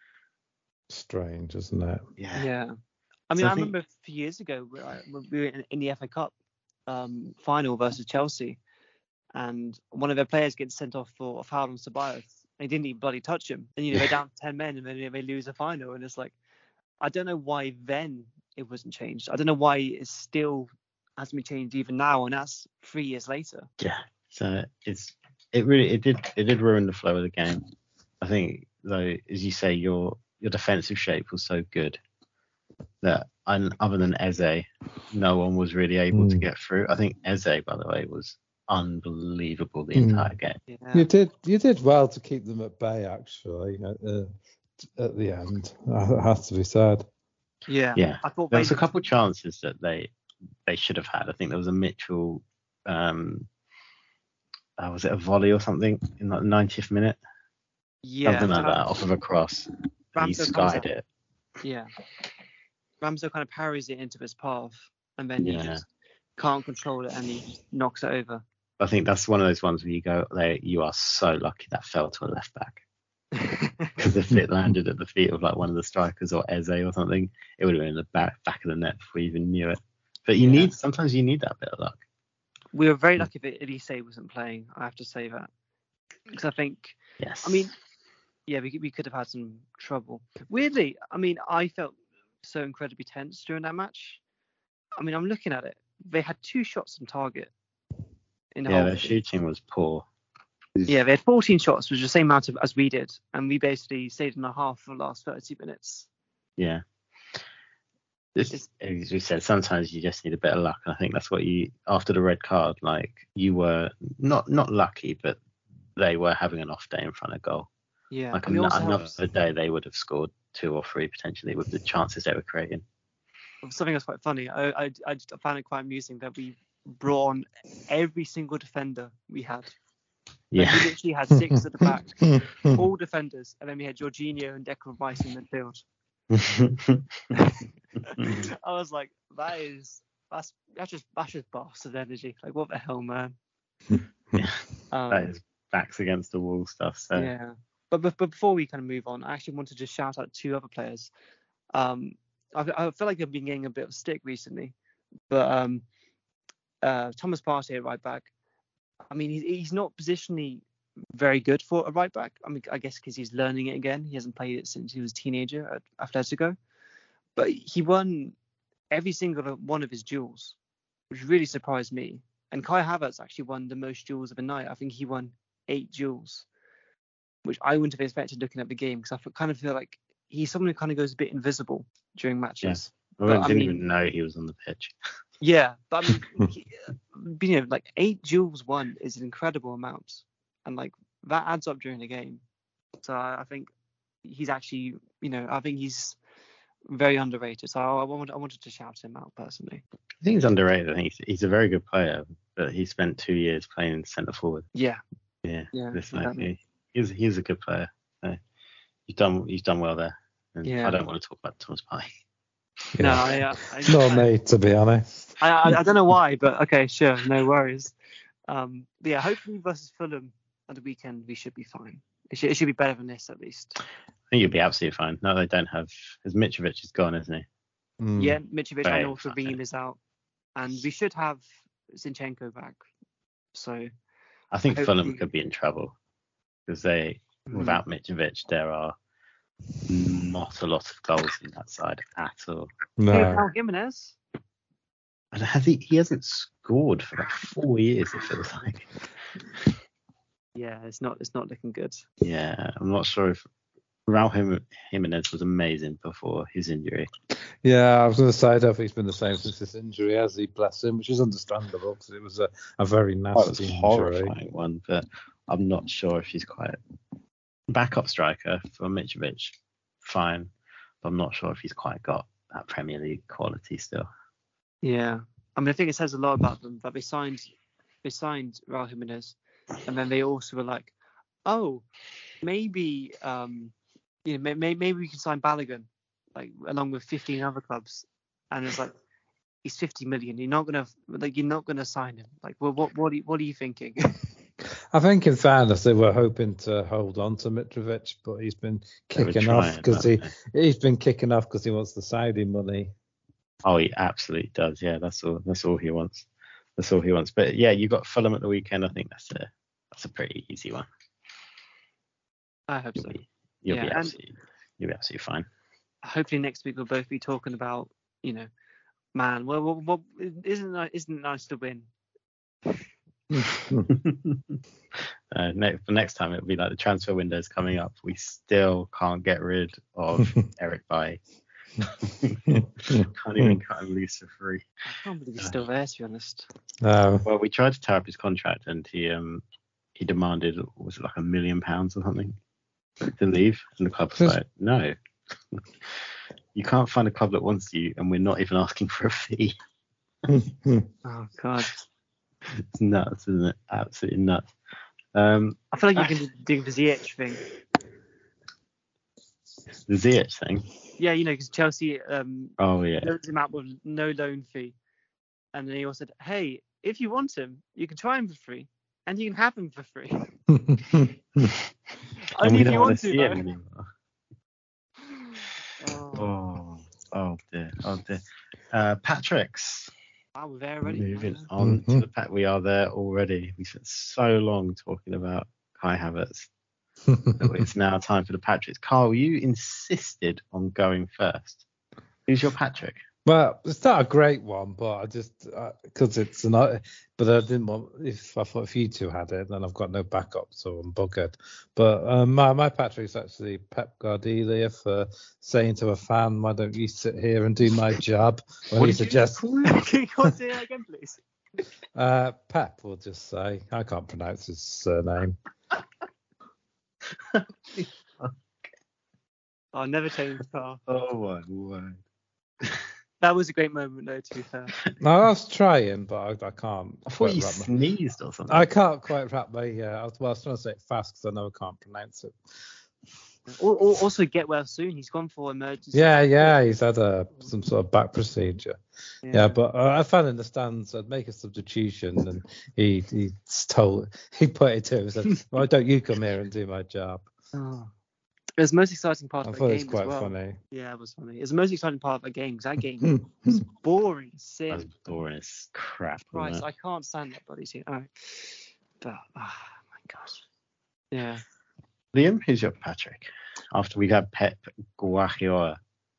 Strange, isn't it? Yeah. Yeah. I mean, So I I think- remember a few years ago where I, when we were in, in the F A Cup um, final versus Chelsea, and one of their players gets sent off for a foul on Ceballos. They didn't even bloody touch him. And, you know, they're down to ten men, and then they lose a final. And it's like, I don't know why then it wasn't changed. I don't know why it still hasn't been changed even now, and that's three years later. Yeah. So it's it really it did it did ruin the flow of the game. I think though, as you say, your your defensive shape was so good that and other than Eze, no one was really able to Mm. get through. I think Eze, by the way, was unbelievable the Mm. entire game. Yeah. You did you did well to keep them at bay, actually, at, uh, at the end. That has to be said. Yeah. Yeah. I thought There was a they- couple of chances that they they should have had. I think there was a Mitchell, um, uh, was it a volley or something in like the ninetieth minute? Yeah. Something like Ram- that off of a cross. And he Ramsdale comes skied out. it. Yeah. Ramsdale kind of parries it into his path, and then he Yeah. just can't control it, and he just knocks it over. I think that's one of those ones where you go, there, you are so lucky that fell to a left back. Because if it landed at the feet of like one of the strikers or Eze or something, it would have been in the back back of the net before you even knew it. But you Yeah. need sometimes you need that bit of luck. We were very lucky that Elise wasn't playing. I have to say that, because I think, Yes. I mean, yeah, we we could have had some trouble. Weirdly, I mean, I felt so incredibly tense during that match. I mean, I'm looking at it. They had two shots on target in the yeah, whole their thing. shooting was poor. Yeah, they had fourteen shots, which is the same amount of, as we did, and we basically stayed in a half for the last thirty minutes. Yeah. This, as you said, sometimes you just need a bit of luck. And I think that's what you, after the red card, like you were not not lucky, but they were having an off day in front of goal. Yeah. Like I mean, an, also another helps- day, they would have scored two or three potentially with the chances they were creating. something that's quite funny. I, I I just found it quite amusing that we brought on every single defender we had. Like, Yeah. we literally had six at the back, all defenders, and then we had Jorginho and Declan Rice in midfield. I was like, that is that's that's just that's just bastard energy. Like, what the hell, man? Yeah. Um, That is backs against the wall stuff. So Yeah, but, but but before we kind of move on, I actually wanted to shout out two other players. Um, I, I feel like they've been getting a bit of stick recently, but um, uh, Thomas Partey at right back. I mean, he's he's not positionally very good for a right back. I mean, I guess because he's learning it again. He hasn't played it since he was a teenager at Atletico, but he won every single one of his duels, which really surprised me. And Kai Havertz actually won the most duels of the night. I think he won eight duels, which I wouldn't have expected looking at the game, because I f- kind of feel like he's someone who kind of goes a bit invisible during matches. I But, I didn't mean- even know he was on the pitch. Yeah, but I mean, he, you know, like eight duels won is an incredible amount, and like that adds up during the game. So I I think he's actually, you know, I think he's very underrated. So I, I wanted, I wanted to shout him out personally. I think he's underrated. I think he's, he's a very good player, but he spent two years playing centre forward. Yeah, Yeah, yeah, this like, exactly. he, he's he's a good player. So he's done he's done well there. And Yeah. I don't want to talk about Thomas Partey. No, Yeah. I, uh, I, Not I, me, to be honest. I, I, I don't know why, but okay, sure, no worries. Um, but yeah, hopefully versus Fulham at the weekend we should be fine. It should, it should be better than this at least. I think you'll be absolutely fine. No, they don't have. As Mitrovic is gone, isn't he? Mm. Yeah, Mitrovic Right, and also okay. Ream is out, and we should have Zinchenko back. So I think Hopefully- Fulham could be in trouble because they, mm, without Mitrovic, there are not a lot of goals in that side at all. Hey, No. Raul Jimenez. And has he? He hasn't scored for like four years. It feels like. Yeah, it's not it's not looking good. Yeah, I'm not sure if Raul Jim- Jimenez was amazing before his injury. Yeah, I was going to say, I don't think he's been the same since this injury, has he? Bless him, which is understandable because it was a, a very Well, it was nasty a injury. horrifying one, but I'm not sure if he's quite backup striker for Mitrovic. Fine, but I'm not sure if he's quite got that Premier League quality still. Yeah, I mean, I think it says a lot about them that they signed they signed Raul Jimenez, and then they also were like, oh, maybe um, you know, may, may, maybe we can sign Balogun, like along with fifteen other clubs, and it's like he's fifty million. You're not gonna like you're not gonna sign him. Like, well, what what are you, what are you thinking? I think, in fairness, they were hoping to hold on to Mitrovic, but he's been They were kicking off trying, because he weren't they? he's been kicking off because he wants the Saudi money. Oh, he absolutely does. Yeah, that's all. That's all he wants. That's all he wants. But yeah, you got Fulham at the weekend. I think that's a that's a pretty easy one. I hope You'll so. be you'll Yeah, be and- absolutely you'll be absolutely fine. Hopefully next week we'll both be talking about, you know, man, well, well, well isn't it isn't it nice to win? uh, next, the next time it'll be like the transfer window's coming up. We still can't get rid of Eric Bailly. Can't even cut him loose for free. I can't believe he's still there, to be honest. No. Well, we tried to tear up his contract, and he um he demanded, was it like a million pounds or something to leave, and the club was Just- like, no, you can't find a club that wants you, and we're not even asking for a fee. Oh god, It's nuts, isn't it? Absolutely nuts. Um, I feel like you can do the Ziyech thing. the Ziyech thing. Yeah, you know, because Chelsea um Oh yeah. loans him out with no loan fee, and then he also said, "Hey, if you want him, you can try him for free, and you can have him for free." And Only we if don't you want want to to, see though. him anymore. Oh, Oh, oh dear, oh dear. Uh, Patrick's. wow, we're there already. Moving man. on to Mhm. the pack, we are there already. We spent so long talking about Kai Havertz. It's now time for the Patricks. Carl, you insisted on going first. Who's your Patrick? Well, it's not a great one, but I just because it's an. But I didn't want if I thought if you two had it, then I've got no backup, so I'm buggered. But um, my my Patrick's actually Pep Guardiola for saying to a fan, "Why don't you sit here and do my job?" When What he did you suggests, Can you go say that again, please? uh, Pep will just say, I can't pronounce his surname. I'll never change car. Oh my word. That was a great moment, though. To be fair. No, I was trying, but I, I can't. I thought quite you wrap my- sneezed or something. I can't quite wrap my. Uh, I was, well, I was trying to say it fast because I know I can't pronounce it. Or, or also get well soon. He's gone for emergency. Yeah, yeah, he's had a some sort of back procedure. Yeah. Yeah, but uh, I found in the stands I'd make a substitution, and he he told he put it to him and said, "Why don't you come here and do my job?" Oh. It was the most exciting part I of thought the it was game quite as well. funny. Yeah, it was funny. It was the most exciting part of the game because that game was boring. Sin. That was boring as crap. Christ, wasn't I it? can't stand that bloody team. All right. But, oh my gosh. Yeah. Liam, who's your Patrick? After we've had Pep Guardiola.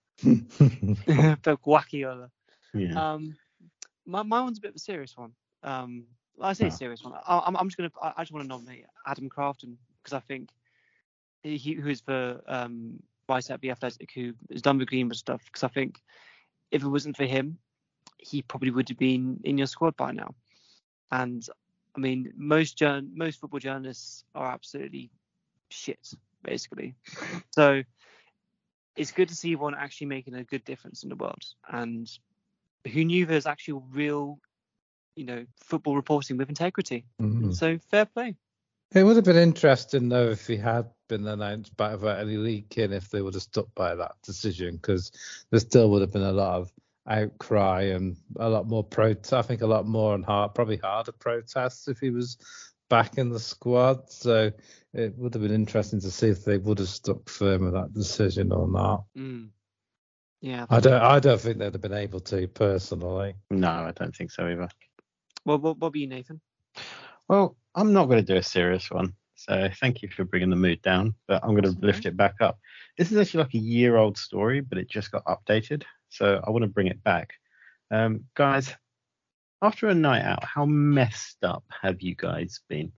Pep Guardiola. Yeah. Um, my, my one's a bit of a serious one. Um, I say a serious one. I, I'm, I'm just gonna. I, I just want to nominate Adam Crafton because I think he, who is for um, right at the Athletic, who has done the Greenwood stuff. Because I think if it wasn't for him, he probably would have been in your squad by now. And I mean, most jour- most football journalists are absolutely shit, basically. So it's good to see one actually making a good difference in the world. And who knew there's actual real, you know, football reporting with integrity. Mhm. So fair play. It would have been interesting though if he had been announced back without any leaking, if they would have stuck by that decision, because there still would have been a lot of outcry and a lot more protest. I think a lot more and hard, probably harder protests if he was back in the squad. So it would have been interesting to see if they would have stuck firm with that decision or not. Mm. Yeah. I don't. I don't think they'd have been able to personally. No, I don't think so either. Well, what, what about you, Nathan? Well, I'm not going to do a serious one. So thank you for bringing the mood down, but I'm going to That's lift okay. it back up. This is actually like a year old story, but it just got updated. So I want to bring it back. Um, guys, after a night out, how messed up have you guys been?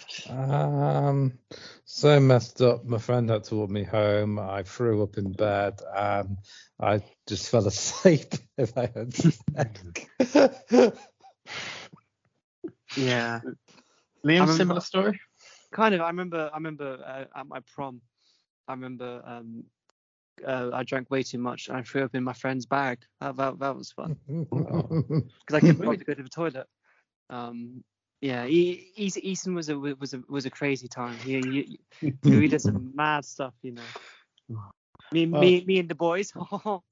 Um, so messed up. My friend had to walk me home. I threw up in bed. Um, I just fell asleep. If I had to Yeah. Liam, remember- similar story? Kind of. I remember. I remember uh, at my prom. I remember um, uh, I drank way too much and I threw up in my friend's bag. That that, that was fun because I couldn't bother to go to the toilet. Um, yeah, he, he, Easton was a was a was a crazy time. He he, he, he did some mad stuff, you know. Me Well- me me and the boys. Well,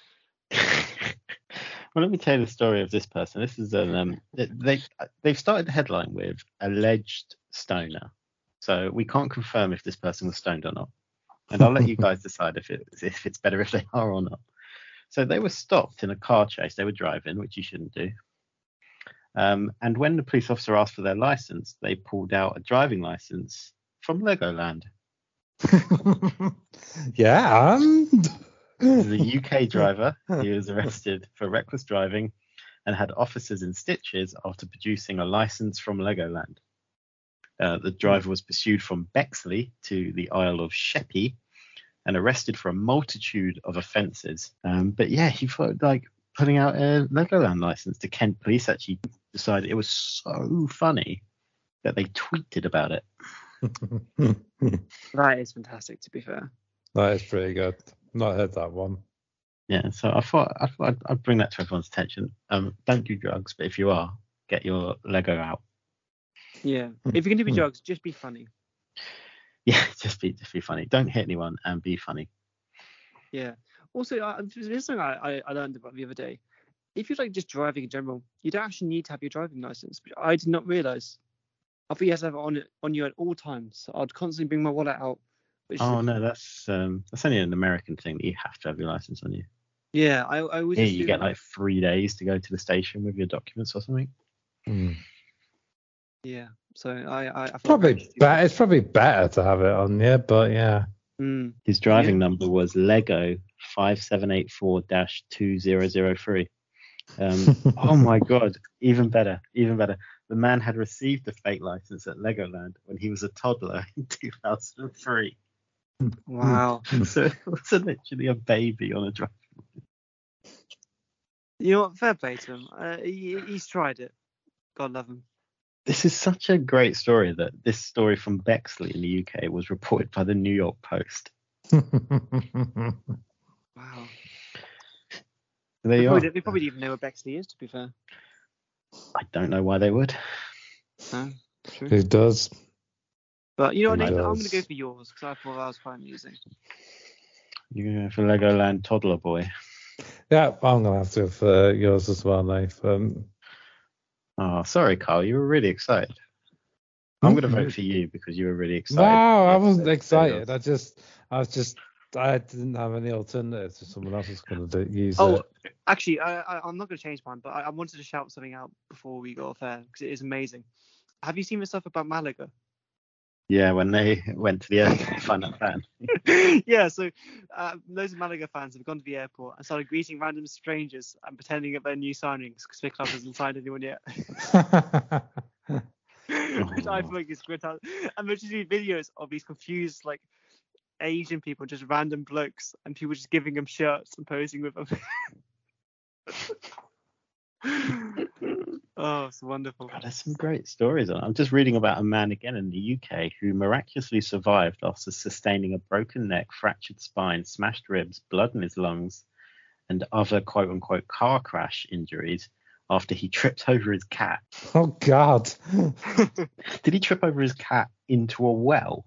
let me tell you the story of this person. This is an um, they they've started the headline with alleged stoner, so we can't confirm if this person was stoned or not. And I'll let you guys decide if it if it's better if they are or not. So they were stopped in a car chase. They were driving, which you shouldn't do. Um, and when the police officer asked for their license, they pulled out a driving license from Legoland. yeah, and The U K driver, he was arrested for reckless driving and had officers in stitches after producing a license from Legoland. Uh, the driver was pursued from Bexley to the Isle of Sheppey and arrested for a multitude of offences. Um, but yeah, he thought like putting out a Legoland license. The Kent police actually decided it was so funny that they tweeted about it. That is fantastic, to be fair. that is pretty good. Not heard that one. Yeah, so I thought I thought I'd, I'd bring that to everyone's attention. Um, don't do drugs, but if you are, get your Lego out. Yeah. If you're gonna do drugs, just be funny. Yeah, just be just be funny. Don't hit anyone and be funny. Yeah. Also, uh, there's something I, I, I learned about the other day. If you're like just driving in general, you don't actually need to have your driving license, which I did not realize. I thought you had to have it on it on you at all times. So I'd constantly bring my wallet out. Which Oh is, no, that's um that's only an American thing that you have to have your license on you. yeah, I, I always Here assume you get that- like three days to go to the station with your documents or something. Hmm. yeah. So I I, I thought Probably that was- better. It's probably better to have it on, yeah. But yeah, Mm, His driving Yeah. number was Lego five seven eight four two zero zero three. Um, oh my God, even better, even better. The man had received the fake license at Legoland when he was a toddler in two thousand three. Wow. So it was literally a baby on a drive. You know what? Fair play to him. Uh, he, he's tried it. God love him. This is such a great story that this story from Bexley in the U K was reported by the New York Post. Wow. There They you probably, are. they probably didn't even know what Bexley is, to be fair. I don't know why they would. No, true. Who does? But you know what, Who Nathan? I'm going does? to go for yours because I thought that was quite amusing. You're going for Legoland Toddler Boy. Yeah, I'm gonna have to have uh, yours as well, Nathan. Oh, sorry, Carl. You were really excited. I'm going to vote for you because you were really excited. No, I wasn't Yesterday. excited. I just, I was just, I didn't have any alternatives. So someone else was going to use Oh, it. actually, I, I, I'm not going to change mine, but I, I wanted to shout something out before we go off air because it is amazing. Have you seen the stuff about Malaga? Yeah, when they went to the airport to find that fan. Yeah, so uh, loads of Malaga fans have gone to the airport and started greeting random strangers and pretending that they're new signings because their club hasn't signed anyone yet. Which I feel like is great. And there's just these videos of these confused, like, Asian people, just random blokes, and people just giving them shirts and posing with them. Oh, it's wonderful. God, there's some great stories on. I'm just reading about a man again in the U K who miraculously survived after sustaining a broken neck, fractured spine, smashed ribs, blood in his lungs, and other quote unquote car crash injuries after he tripped over his cat. Oh God! Did he trip over his cat into a well?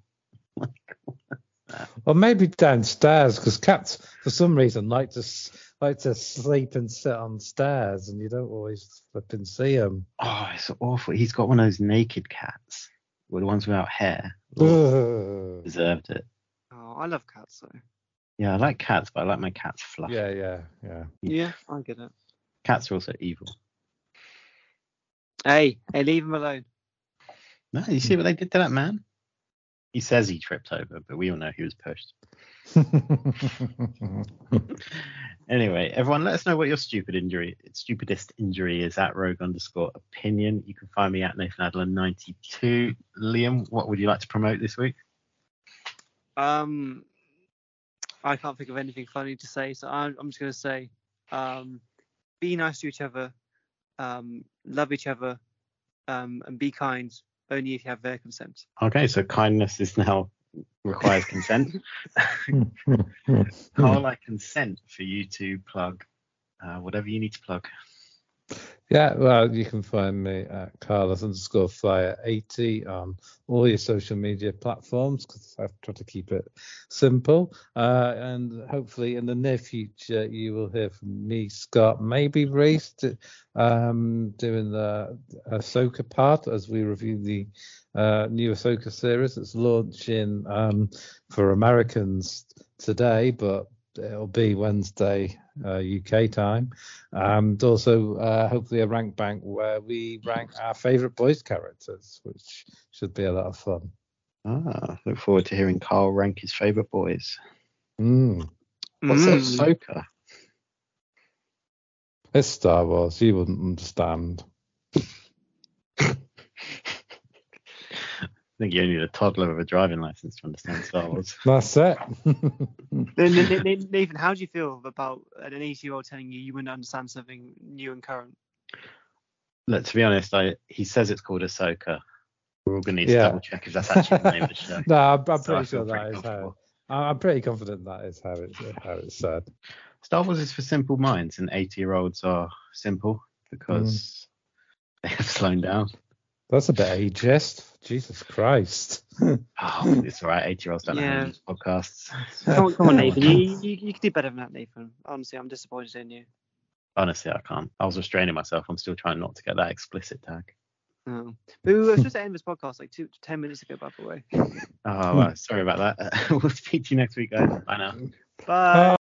Or maybe downstairs, because cats, for some reason, like to s- like to sleep and sit on stairs, and you don't always flip and see them. Oh, it's awful. He's got one of those naked cats, or the ones without hair. Oh, Ugh. deserved it. Oh, I love cats though. Yeah, I like cats, but I like my cats fluffy. Yeah, yeah, yeah. Yeah, I get it. Cats are also evil. Hey, hey, leave him alone. No, you see what they did to that man? He says he tripped over, but we all know he was pushed. Anyway, everyone, let us know what your stupid injury, stupidest injury is at rogue underscore opinion. You can find me at Nathan Adler ninety-two. Liam, what would you like to promote this week? Um, I can't think of anything funny to say, so I'm, I'm just going to say, um, be nice to each other, um, love each other, um, and be kind, only if you have their consent. Okay, so kindness is now requires consent. Carl, I consent for you to plug uh, whatever you need to plug. Yeah, well, you can find me at Carlos underscore flyer eighty on all your social media platforms because I've tried to keep it simple. Uh, and hopefully in the near future, you will hear from me, Scott, maybe Reese, to, um, doing the Ahsoka part as we review the uh, new Ahsoka series that's launching um, for Americans today, but it'll be Wednesday uh, U K time, and also uh, hopefully a rank bank where we rank our favourite boys characters, which should be a lot of fun. Ah, look forward to hearing Carl rank his favourite boys. Mm. What's Mm. Ahsoka? It's Star Wars, you wouldn't understand. I think you need a toddler with a driving license to understand Star Wars. That's it. Nathan, how do you feel about an eighty-year-old telling you you wouldn't understand something new and current? Look, to be honest, I he says it's called Ahsoka. We're all going to need Yeah. to double check if that's actually the name of the show. No, I'm, I'm So I pretty feel sure that pretty is how. comfortable. I'm pretty confident that is how it's how it's said. Star Wars is for simple minds, and eighty-year-olds are simple because they have slowed down. That's a bit ageist. Jesus Christ. Oh, it's all right. eighty-year-olds don't know how Yeah. to use podcasts. Come on, come on, Nathan. You, you, you can do better than that, Nathan. Honestly, I'm disappointed in you. Honestly, I can't. I was restraining myself. I'm still trying not to get that explicit tag. Oh. But we were supposed to end this podcast like two, ten minutes ago, by the way. Oh, well, sorry about that. We'll speak to you next week, guys. Bye now. Bye.